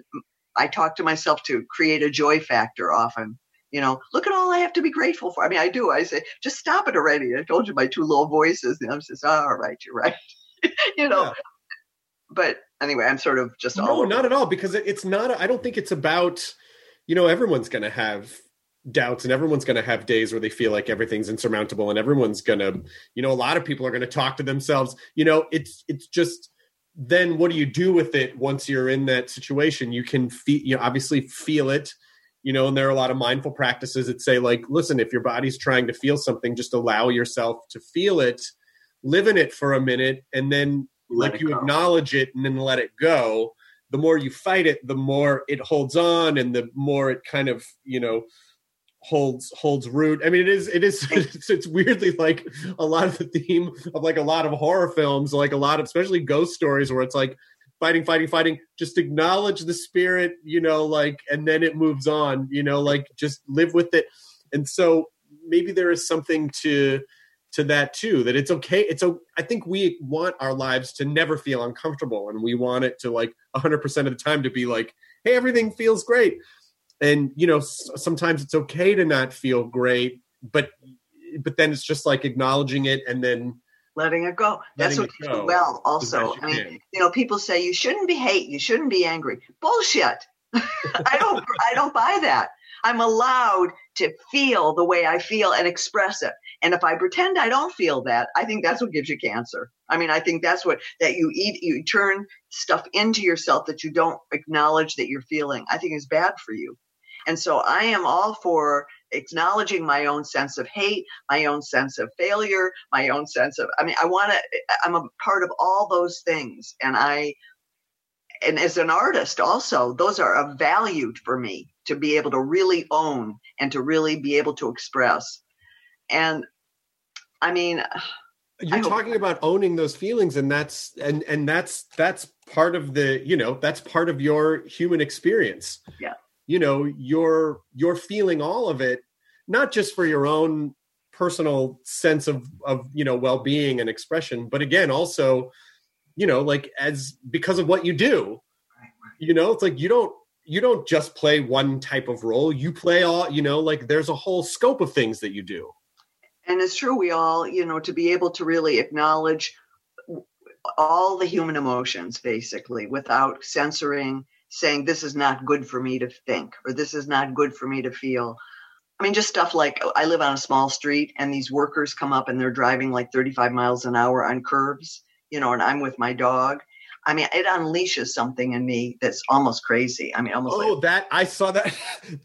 I talk to myself to create a joy factor often. You know, look at all I have to be grateful for. I mean, I do. I say, just stop it already. I told you my two little voices. And I'm just, all right, you're right. You know, but anyway, I'm sort of just all over. Not at all, because it's not, I don't think it's about, you know, everyone's going to have doubts and everyone's going to have days where they feel like everything's insurmountable, and everyone's going to, you know, a lot of people are going to talk to themselves. You know, it's just, then what do you do with it once you're in that situation? You can obviously feel it. You know, and there are a lot of mindful practices that say, like, listen, if your body's trying to feel something, just allow yourself to feel it, live in it for a minute, and then acknowledge it and then let it go. The more you fight it, the more it holds on, and the more it kind of, you know, holds root. I mean, it's weirdly like a lot of the theme of like a lot of horror films, like a lot of, especially ghost stories, where it's like, fighting, just acknowledge the spirit, you know, like, and then it moves on, you know, like, just live with it. And so maybe there is something to that too, that it's okay. I think we want our lives to never feel uncomfortable, and we want it to, like, 100% of the time to be like, hey, everything feels great. And, you know, sometimes it's okay to not feel great, but then it's just like acknowledging it and then letting it go. That's what you do well also. I mean, you know, people say you shouldn't be hate, you shouldn't be angry. Bullshit. I don't buy that. I'm allowed to feel the way I feel and express it. And if I pretend I don't feel that, I think that's what gives you cancer. I mean, I think that's that you eat, you turn stuff into yourself that you don't acknowledge that you're feeling, I think is bad for you. And so I am all for acknowledging my own sense of hate, my own sense of failure, my own sense of, I'm a part of all those things. And as an artist also, those are valued for me to be able to really own and to really be able to express. And I mean, you're talking about owning those feelings, and that's part of the, you know, that's part of your human experience. Yeah. You know, you're feeling all of it, not just for your own personal sense of, you know, well-being and expression, but again, also, you know, like, because of what you do, you know, it's like, you don't just play one type of role, you play all, you know, like, there's a whole scope of things that you do. And it's true, we all, you know, to be able to really acknowledge all the human emotions, basically, without censoring, saying this is not good for me to think, or this is not good for me to feel. I mean, just stuff like, I live on a small street and these workers come up and they're driving like 35 miles an hour on curbs, you know, and I'm with my dog. I mean, it unleashes something in me that's almost crazy. I mean, almost. I saw that.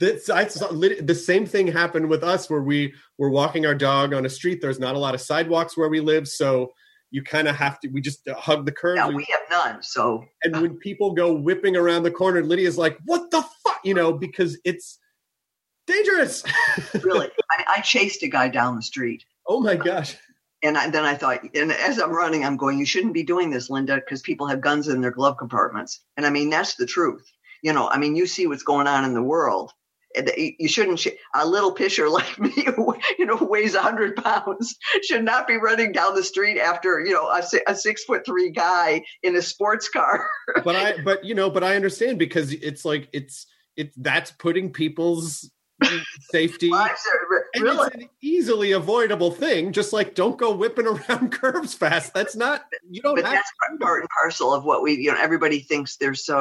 The same thing happened with us, where we were walking our dog on a street. There's not a lot of sidewalks where we live, so you kind of have to, we just hug the curb. Yeah, we have none. So, and when people go whipping around the corner, Lydia's like, what the fuck? You know, because it's dangerous. Really. I chased a guy down the street. Oh my gosh. And then I thought, and as I'm running, I'm going, you shouldn't be doing this, Linda, because people have guns in their glove compartments. And I mean, that's the truth. You know, I mean, you see what's going on in the world. You shouldn't, a little pisher like me, you know, who weighs 100 pounds, should not be running down the street after, you know, a 6'3" guy in a sports car. But I understand, because it's like, that's putting people's safety. Really? It's an easily avoidable thing. Just like, don't go whipping around curbs fast. That's not, you don't but have that's part and parcel of what we, you know, everybody thinks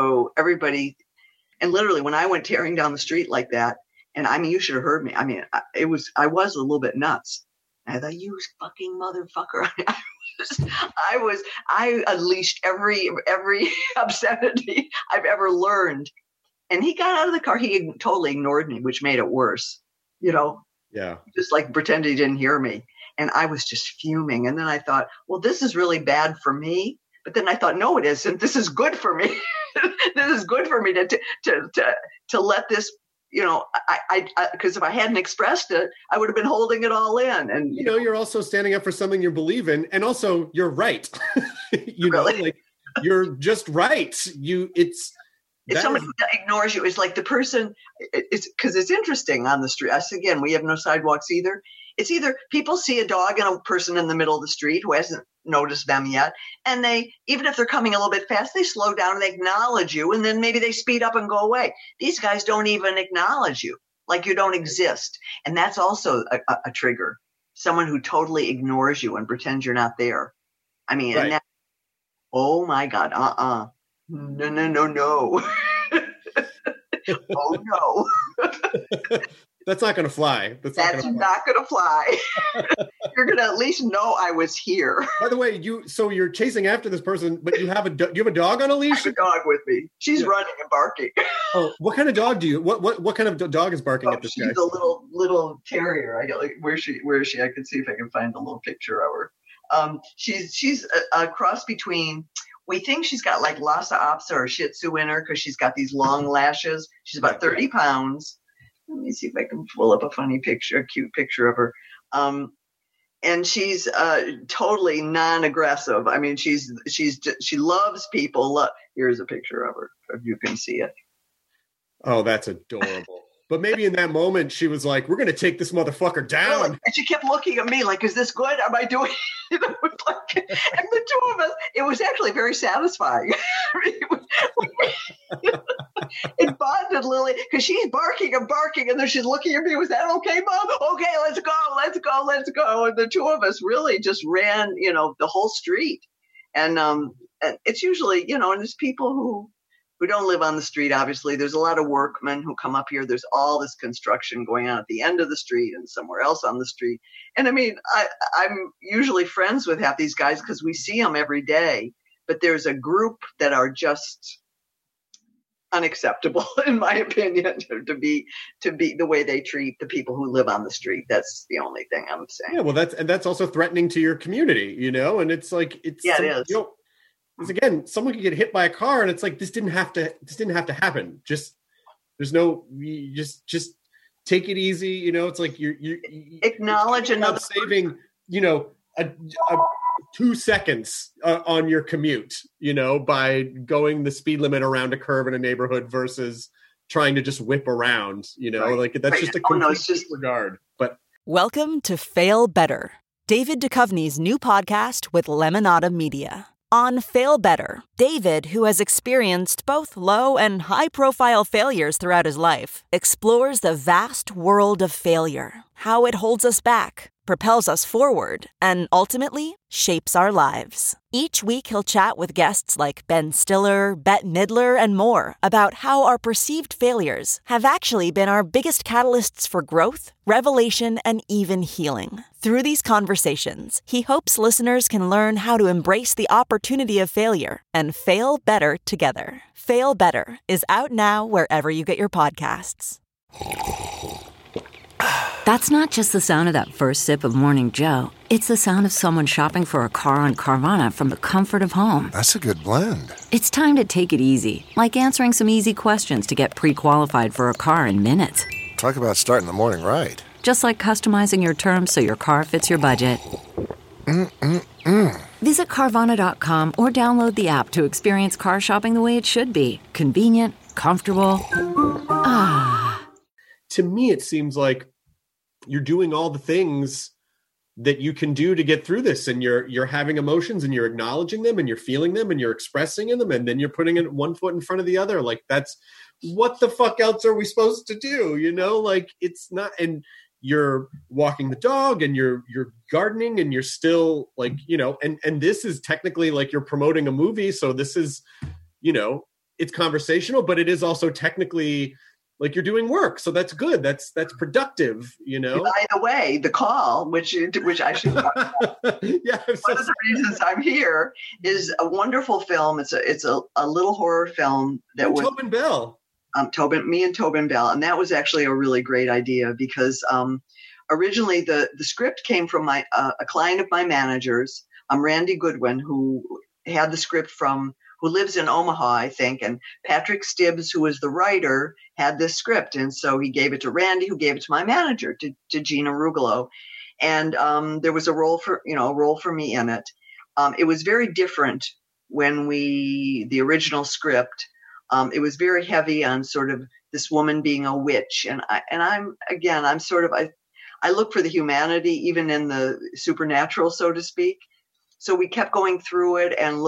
and literally when I went tearing down the street like that, and I mean, you should have heard me. I mean, I was a little bit nuts. I thought, you fucking motherfucker. I unleashed every obscenity I've ever learned. And he got out of the car. He totally ignored me, which made it worse, you know? Yeah. Just like pretended he didn't hear me. And I was just fuming. And then I thought, well, this is really bad for me. But then I thought, no, it isn't. This is good for me. This is good for me to let this because if I hadn't expressed it, I would have been holding it all in. And you're also standing up for something you believe in, and also you're right. You're just right. It's someone who ignores you. It's like the person. It's because it's interesting on the street. Again, we have no sidewalks either. It's either people see a dog and a person in the middle of the street who hasn't noticed them yet, and they, even if they're coming a little bit fast, they slow down and they acknowledge you, and then maybe they speed up and go away. These guys don't even acknowledge you, like you don't exist. And that's also a trigger. Someone who totally ignores you and pretends you're not there. I mean, right. And that, oh my God, no. Oh no. That's not going to fly. That's not going to fly. You're going to at least know I was here. By the way, you're chasing after this person, but you have a dog on a leash? I have a dog with me. She's running and barking. Oh, what kind of dog do you? What kind of dog is barking at this guy? She's a little terrier. Where is she? I can see if I can find a little picture of her. She's a cross between. We think she's got like Lhasa Apso or Shih Tzu in her because she's got these long lashes. She's about 30 pounds. Let me see if I can pull up a cute picture of her. And she's totally non-aggressive. I mean, she loves people. Here's a picture of her, if you can see it. Oh, that's adorable. But maybe in that moment, she was like, we're going to take this motherfucker down. Really? And she kept looking at me like, is this good? Am I doing it? And the two of us, it was actually very satisfying. It bonded Lily because she's barking, and then she's looking at me. Was that okay, Mom? Okay, let's go. And the two of us really just ran, the whole street. And it's usually, and it's people who don't live on the street, obviously. There's a lot of workmen who come up here. There's all this construction going on at the end of the street and somewhere else on the street. And I mean, I'm usually friends with half these guys because we see them every day. But there's a group that are just unacceptable, in my opinion, to be the way they treat the people who live on the street. That's the only thing I'm saying. Yeah, well, that's also threatening to your community, and it's like it is. Because again, someone could get hit by a car, and it's like this didn't have to happen. Just take it easy. It's like you acknowledge another saving. 2 seconds on your commute. By going the speed limit around a curve in a neighborhood versus trying to just whip around. Right. That's just a complete disregard. But welcome to Fail Better, David Duchovny's new podcast with Lemonada Media. On Fail Better, David, who has experienced both low and high-profile failures throughout his life, explores the vast world of failure, how it holds us back, propels us forward, and ultimately shapes our lives. Each week, he'll chat with guests like Ben Stiller, Bette Midler, and more about how our perceived failures have actually been our biggest catalysts for growth, revelation, and even healing. Through these conversations, he hopes listeners can learn how to embrace the opportunity of failure and fail better together. Fail Better is out now wherever you get your podcasts. That's not just the sound of that first sip of Morning Joe. It's the sound of someone shopping for a car on Carvana from the comfort of home. That's a good blend. It's time to take it easy, like answering some easy questions to get pre-qualified for a car in minutes. Talk about starting the morning right. Just like customizing your terms so your car fits your budget. Visit Carvana.com or download the app to experience car shopping the way it should be. Convenient, comfortable. To me, it seems like you're doing all the things that you can do to get through this, and you're having emotions and you're acknowledging them and you're feeling them and you're expressing them, and then you're putting it one foot in front of the other. Like, that's what the fuck else are we supposed to do? Like, it's not, and you're walking the dog and you're gardening and you're still like, and this is technically like you're promoting a movie. So this is, it's conversational, but it is also technically like you're doing work. So that's good. That's productive, By the way, the call, which I should talk about. Yeah, one of the reasons I'm here is a wonderful film. It's a little horror film that was Tobin Bell. Me and Tobin Bell. And that was actually a really great idea because originally the script came from a client of my manager's, Randy Goodwin, who had the script from who lives in Omaha, I think. And Patrick Stibbs, who was the writer, had this script. And so he gave it to Randy, who gave it to my manager, to Gina Rugolo. And there was a role for me in it. It was very different when the original script, it was very heavy on sort of this woman being a witch. And I look for the humanity even in the supernatural, so to speak. So we kept going through it and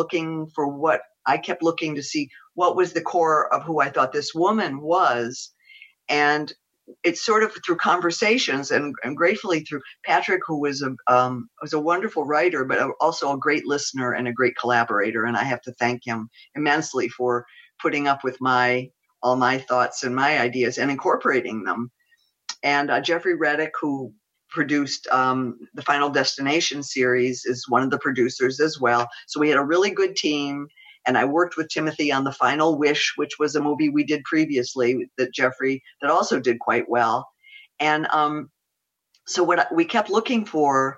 I kept looking to see what was the core of who I thought this woman was. And it's sort of through conversations and gratefully through Patrick, who was a wonderful writer, but also a great listener and a great collaborator. And I have to thank him immensely for putting up with all my thoughts and my ideas and incorporating them. And Jeffrey Reddick, who produced the Final Destination series, is one of the producers as well. So we had a really good team. And I worked with Timothy on The Final Wish, which was a movie we did previously that also did quite well. And so what I kept looking for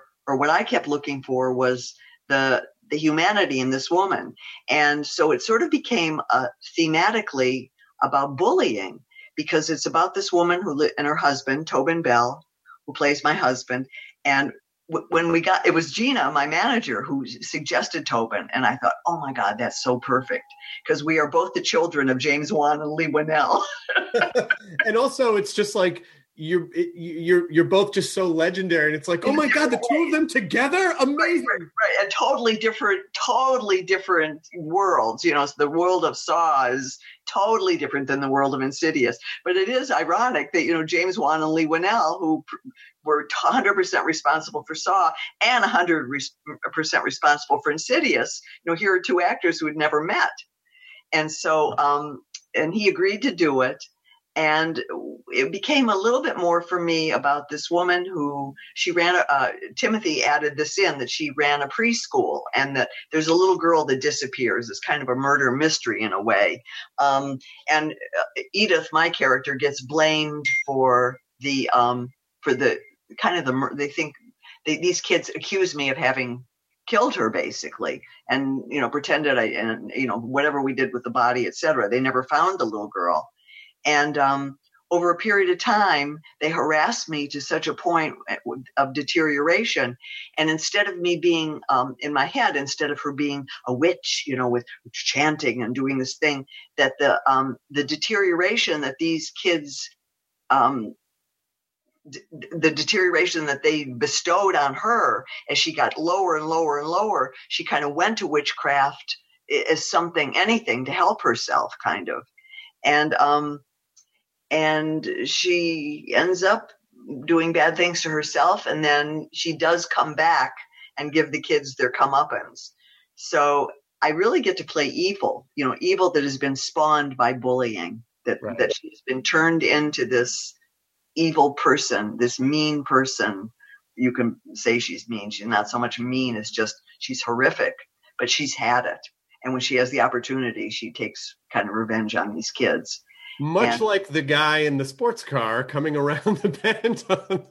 was the humanity in this woman. And so it sort of became thematically about bullying, because it's about this woman and her husband, Tobin Bell, who plays my husband. And when it was Gina, my manager, who suggested Tobin. And I thought, oh my God, that's so perfect. Because we are both the children of James Wan and Leigh Whannell. And also it's just like, you're both just so legendary. And it's like, oh my God, the two of them together? Amazing. Right. And totally different worlds. So the world of Saw is totally different than the world of Insidious. But it is ironic that, James Wan and Leigh Whannell, who were 100% responsible for Saw and 100% responsible for Insidious, here are two actors who had never met. And so, and he agreed to do it. And it became a little bit more for me about this woman who Timothy added this in, that she ran a preschool and that there's a little girl that disappears. It's kind of a murder mystery in a way. And Edith, my character, gets blamed for they think these kids accuse me of having killed her basically, and, pretended whatever we did with the body, etc. They never found the little girl. And over a period of time, they harassed me to such a point of deterioration. And instead of me being in my head, instead of her being a witch, with chanting and doing this thing, that the deterioration that these kids, the deterioration that they bestowed on her as she got lower and lower and lower, she kind of went to witchcraft as anything to help herself, kind of. And she ends up doing bad things to herself, and then she does come back and give the kids their comeuppance. So I really get to play evil, evil that has been spawned by bullying, that she's been turned into this evil person, this mean person. You can say she's mean. She's not so much mean as just she's horrific, but she's had it. And when she has the opportunity, she takes kind of revenge on these kids. Much like the guy in the sports car coming around the bend.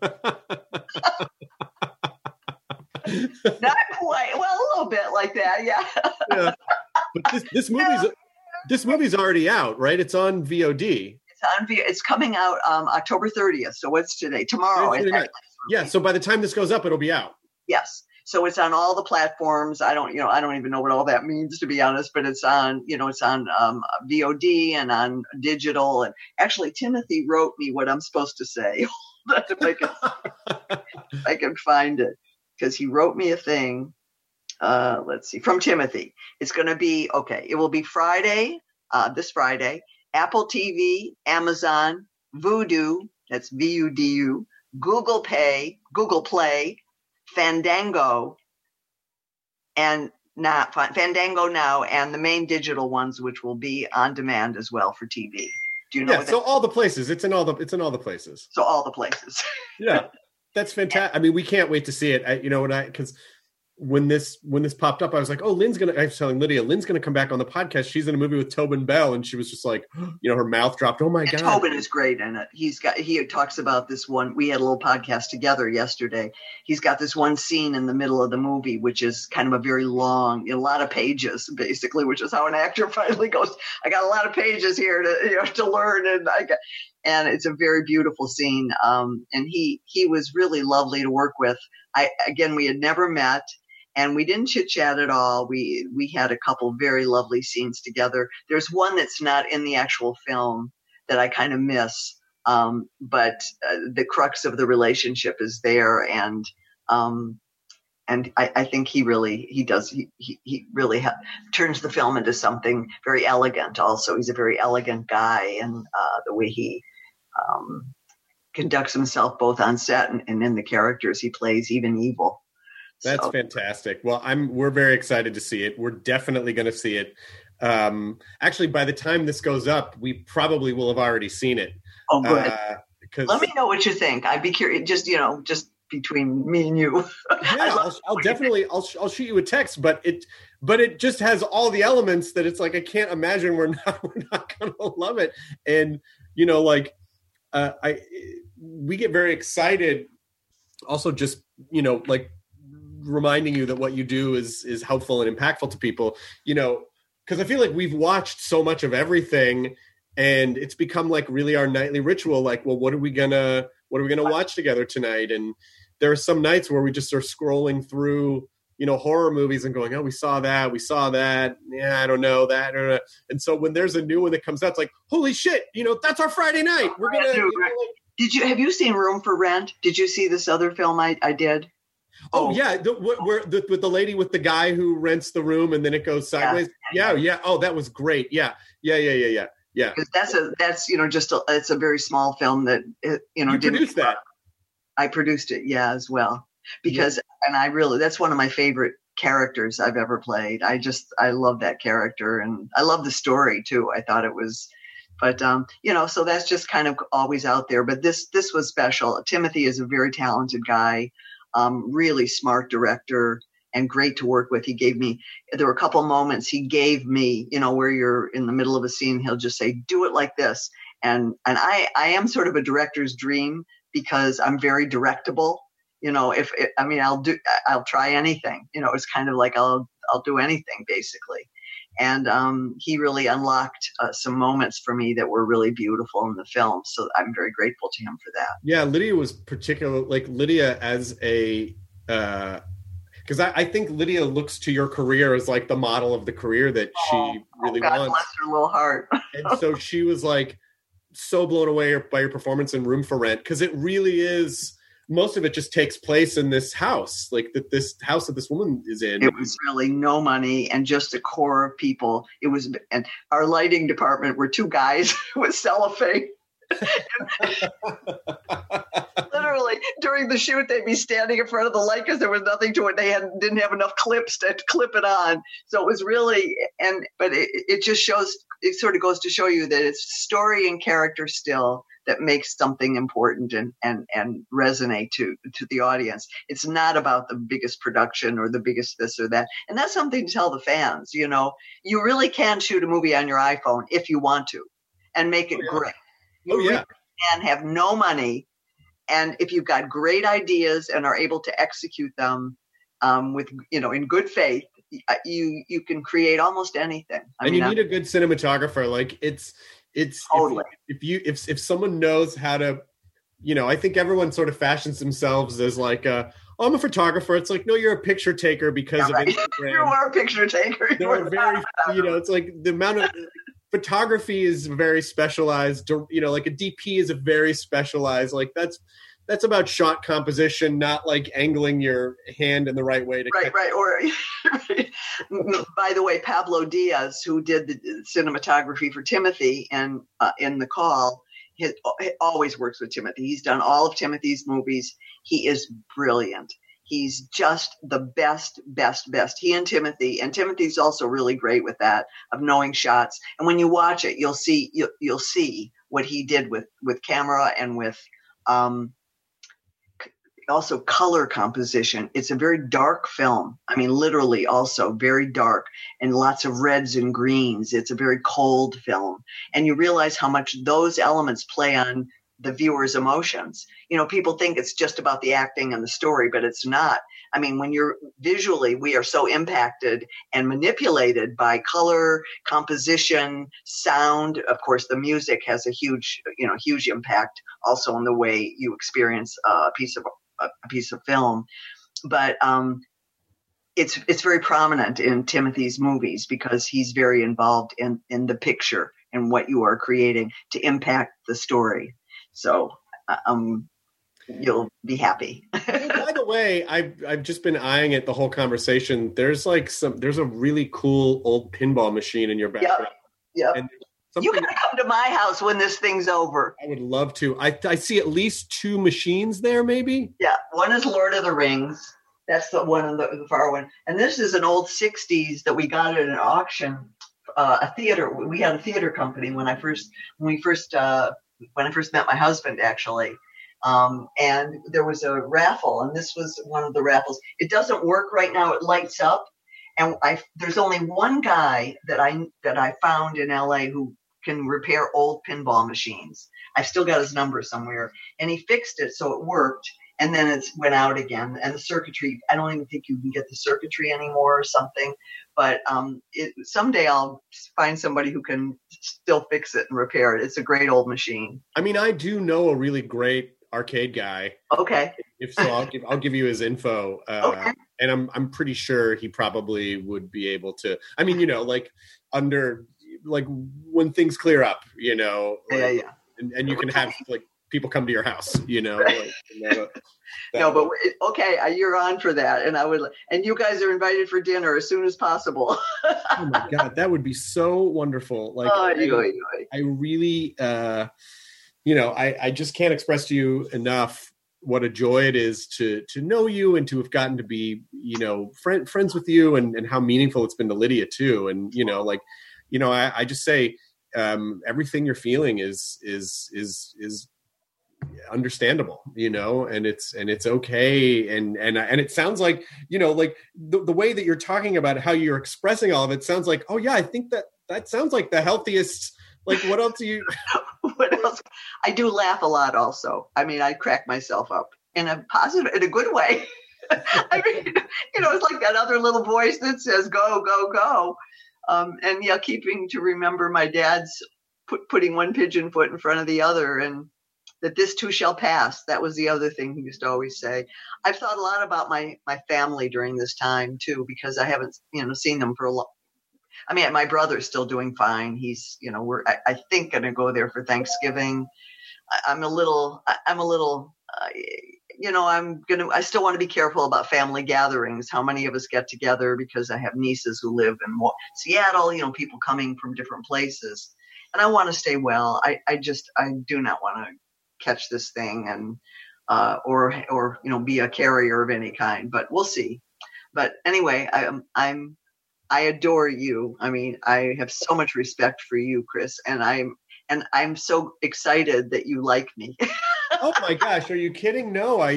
Not quite. Well, a little bit like that, yeah. Yeah. But this movie's already out, right? It's on VOD. It's coming out October 30th. So what's today? Tomorrow. Yeah. So by the time this goes up, it'll be out. Yes. So it's on all the platforms. I don't even know what all that means, to be honest, but it's on VOD and on digital. And actually, Timothy wrote me what I'm supposed to say. If I can find it, because he wrote me a thing. Let's see, from Timothy. It's going to be, it will be Friday, this Friday, Apple TV, Amazon, Vudu, that's VUDU, Google Play, Fandango, and not Fandango Now, and the main digital ones, which will be on demand as well for TV. Do you know? Yeah, so all the places. It's in all the places. So all the places. Yeah, that's fantastic. I mean, we can't wait to see it. Because when this popped up, I was like, oh, I was telling Lydia, Lynn's going to come back on the podcast. She's in a movie with Tobin Bell. And she was just like, her mouth dropped. Oh my God. Tobin is great in it. He talks about this one. We had a little podcast together yesterday. He's got this one scene in the middle of the movie, which is kind of a very long, a lot of pages basically, which is how an actor finally goes, I got a lot of pages here to learn. And it's a very beautiful scene. And he was really lovely to work with. We had never met. And we didn't chit chat at all. We had a couple very lovely scenes together. There's one that's not in the actual film that I kind of miss, but the crux of the relationship is there, and I think he really turns the film into something very elegant. Also, he's a very elegant guy, and the way he conducts himself both on set and in the characters he plays, even evil. That's fantastic. Well, we're very excited to see it. We're definitely going to see it. Actually, by the time this goes up, we probably will have already seen it. Oh, good. Let me know what you think. I'd be curious. Just between me and you. Yeah, I'll shoot you a text, but it just has all the elements that it's like I can't imagine we're not going to love it. And we get very excited. Also, just reminding you that what you do is helpful and impactful to people, because I feel like we've watched so much of everything and it's become like really our nightly ritual. Like, well, what are we gonna watch together tonight? And there are some nights where we just are scrolling through, horror movies and going, oh, we saw that. Yeah, I don't know that. And so when there's a new one that comes out, it's like, holy shit, that's our Friday night. We're gonna. Have you seen Room for Rent? Did you see this other film I did? Oh yeah, with the lady with the guy who rents the room and then it goes sideways. Yeah. Oh, that was great. Yeah. Because it's a very small film that You produced that. I produced it, as well. Because and that's one of my favorite characters I've ever played. I love that character and I love the story too. I thought it was. But, so that's just kind of always out there. But this was special. Timothy is a very talented guy. Really smart director and great to work with. There were a couple moments he gave me, where you're in the middle of a scene, he'll just say, do it like this. And I am sort of a director's dream because I'm very directable. I'll try anything, it's kind of like I'll do anything basically. And he really unlocked some moments for me that were really beautiful in the film. So I'm very grateful to him for that. Yeah, Lydia was Lydia as a because I think Lydia looks to your career as like the model of the career that she really God wants. Bless her little heart. And so she was like so blown away by your performance in Room for Rent, because it really is. Most of it just takes place in this house, this house that this woman is in. It was really no money and just a core of people. And our lighting department were two guys with cellophane. Literally, during the shoot, they'd be standing in front of the light because there was nothing to it. They didn't have enough clips to clip it on. So it was really, but it just shows, it sort of goes to show you that it's story and character still that makes something important and resonate to the audience. It's not about the biggest production or the biggest this or that. And that's something to tell the fans, you really can shoot a movie on your iPhone if you want to and make it great. You really can have no money. And if you've got great ideas and are able to execute them with, in good faith, you can create almost anything. You need a good cinematographer. Like it's totally. If someone knows how to, I think everyone sort of fashions themselves as like I'm a photographer. It's like, no, you're a picture taker because of Instagram. You are a picture taker. They're very, it's like the amount of photography is very specialized. Like a DP is a very specialized. Like that's about shot composition, not like angling your hand in the right way to right. Or by the way, Pablo Diaz, who did the cinematography for Timothy and in The Call, he always works with Timothy. He's done all of Timothy's movies. He is brilliant. He's just the best. He and Timothy's also really great with that, of knowing shots. And when you watch it, you'll see what he did with camera and with also color composition. It's a very dark film. I mean, literally also very dark and lots of reds and greens. It's a very cold film. And you realize how much those elements play on the viewer's emotions. You know, people think it's just about the acting and the story, but it's not. I mean, when you're visually, we are so impacted and manipulated by color, composition, sound. Of course, the music has a huge impact also on the way you experience a piece of film. But it's very prominent in Timothy's movies because he's very involved in the picture and what you are creating to impact the story. So you'll be happy. By the way, I've just been eyeing it the whole conversation. There's a really cool old pinball machine in your background. Yep. And you gotta come to my house when this thing's over. I would love to. I see at least 2 machines there, maybe. Yeah, one is Lord of the Rings. That's the one in the far one, and this is an old '60s that we got at an auction. A theater. We had a theater company when I first met my husband, actually. And there was a raffle, and this was one of the raffles. It doesn't work right now. It lights up. And there's only one guy that I found in LA who can repair old pinball machines. I've still got his number somewhere. And he fixed it so it worked. And then it went out again. And the circuitry, I don't even think you can get the circuitry anymore or something. But someday I'll find somebody who can still fix it and repair it. It's a great old machine. I mean, I do know a really great arcade guy. Okay. If so, I'll give you his info. Okay. And I'm pretty sure he probably would be able to. I mean, when things clear up, Yeah. And you can have people come to your house, No, but okay, you're on for that, and you guys are invited for dinner as soon as possible. Oh my God, that would be so wonderful. I really, I just can't express to you enough what a joy it is to know you and to have gotten to be, friends with you, and how meaningful it's been to Lydia too. And I just say everything you're feeling is understandable, and it's okay. And it sounds like, the way that you're talking about how you're expressing all of it sounds like, oh yeah, I think that sounds like the healthiest. Like, what else do you? What else? I do laugh a lot also. I mean, I crack myself up in a good way. I mean, it's like that other little voice that says, go, go, go. And yeah, keeping to remember my dad's putting one pigeon foot in front of the other, and that this too shall pass. That was the other thing he used to always say. I've thought a lot about my family during this time too, because I haven't, seen them for a long. I mean, my brother's still doing fine. He's, I think going to go there for Thanksgiving. I still want to be careful about family gatherings, how many of us get together, because I have nieces who live in Seattle, people coming from different places, and I want to stay well. I do not want to catch this thing and, or be a carrier of any kind, but we'll see. But anyway, I adore you. I mean, I have so much respect for you, Chris, and I'm so excited that you like me. Oh my gosh, are you kidding? No, I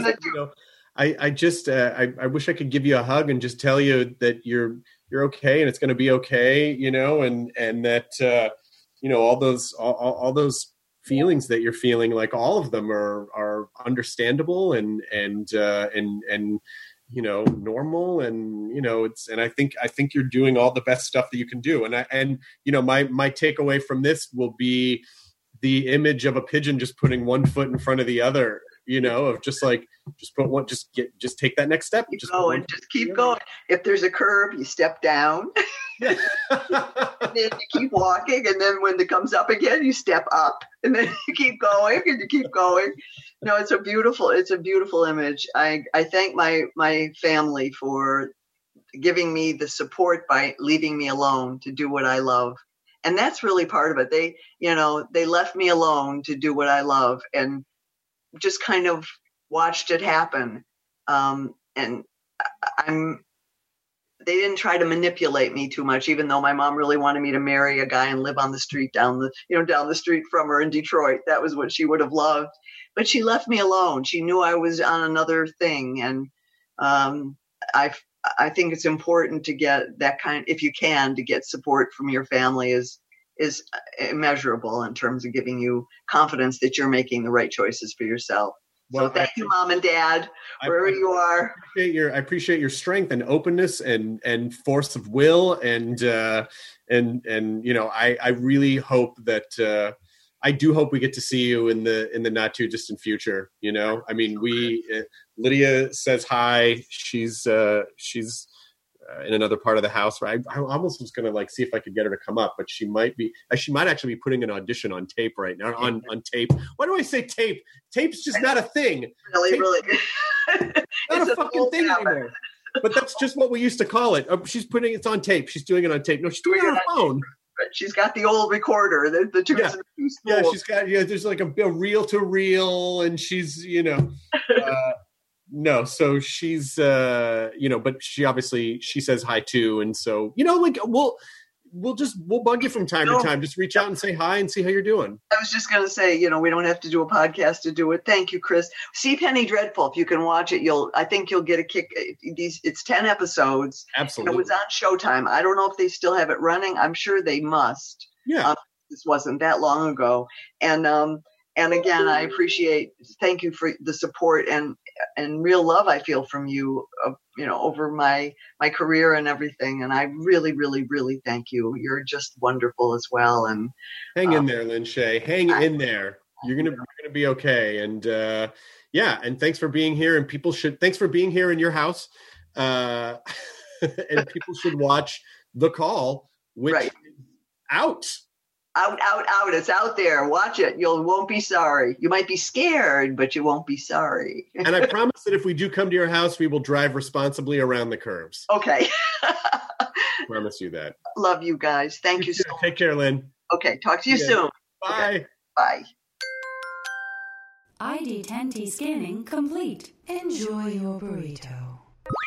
wish I could give you a hug and just tell you that you're okay and it's going to be okay, and that all those feelings that you're feeling, like all of them are understandable and normal, and and I think you're doing all the best stuff that you can do. And my takeaway from this will be the image of a pigeon just putting one foot in front of the other, of just put one, just take that next step. Just keep going. If there's a curve, you step down. Then you keep walking, and then when it comes up again, you step up, and then you keep going, and you keep going. No, it's a beautiful image. I thank my family for giving me the support by leaving me alone to do what I love. And that's really part of it. They left me alone to do what I love, and just kind of watched it happen. And they didn't try to manipulate me too much, even though my mom really wanted me to marry a guy and live on the street down the street from her in Detroit. That was what she would have loved. But she left me alone. She knew I was on another thing. And I think it's important to get that kind, if you can, to get support from your family is immeasurable in terms of giving you confidence that you're making the right choices for yourself. Well, so thank you, Mom and Dad, wherever you are. I appreciate your strength and openness and force of will. And I really hope that, I do hope we get to see you in the not too distant future. I mean, Lydia says hi. She's in another part of the house. I almost was going to see if I could get her to come up, but she might actually be putting an audition on tape right now. On tape. Why do I say tape? Tape's just not a thing. Really. Not a fucking thing anymore. But that's just what we used to call it. She's putting it on tape. She's doing it on tape. No, she's doing it on her phone. She's got the old recorder. The two are too small. Yeah, she's got there's like a reel to reel, and she's no, so she's but she says hi too, and so we'll bug you from time to time. Just reach out and say hi and see how you're doing. I was just going to say, we don't have to do a podcast to do it. Thank you, Chris. See Penny Dreadful. If you can watch it, I think you'll get a kick. It's 10 episodes. Absolutely. It was on Showtime. I don't know if they still have it running. I'm sure they must. Yeah. This wasn't that long ago. And again, I thank you for the support and real love I feel from you, over my career and everything. And I really, really, really thank you. You're just wonderful as well. And hang in there, Lynn Shay. Hang in there. You're gonna be okay. And and thanks for being here. And thanks for being here in your house. And people should watch The Call, which is out. Out. It's out there. Watch it. You won't be sorry. You might be scared, but you won't be sorry. And I promise that if we do come to your house, we will drive responsibly around the curves. Okay. Promise you that. Love you guys. Thank you so much. Take care, Lynn. Okay. Talk to you soon. Bye. Okay. Bye. ID10T scanning complete. Enjoy your burrito.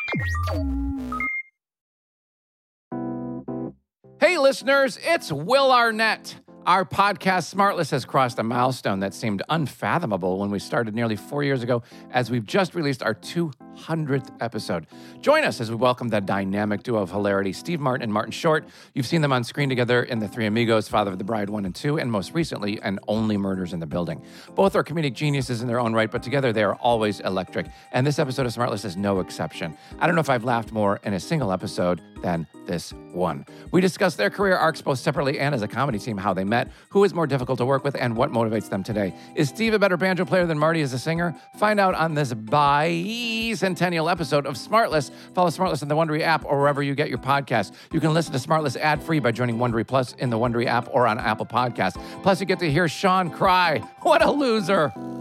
Hey, listeners, it's Will Arnett. Our podcast, Smartless, has crossed a milestone that seemed unfathomable when we started nearly 4 years ago, as we've just released our 200th episode. Join us as we welcome the dynamic duo of hilarity, Steve Martin and Martin Short. You've seen them on screen together in The Three Amigos, Father of the Bride 1 and 2, and most recently, in Only Murders in the Building. Both are comedic geniuses in their own right, but together they are always electric. And this episode of Smartless is no exception. I don't know if I've laughed more in a single episode than this one. We discuss their career arcs both separately and as a comedy team, how they met, who is more difficult to work with, and what motivates them today. Is Steve a better banjo player than Marty as a singer? Find out on this bicentennial episode of Smartless. Follow Smartless in the Wondery app or wherever you get your podcasts. You can listen to Smartless ad-free by joining Wondery Plus in the Wondery app or on Apple Podcasts. Plus, you get to hear Sean cry. What a loser.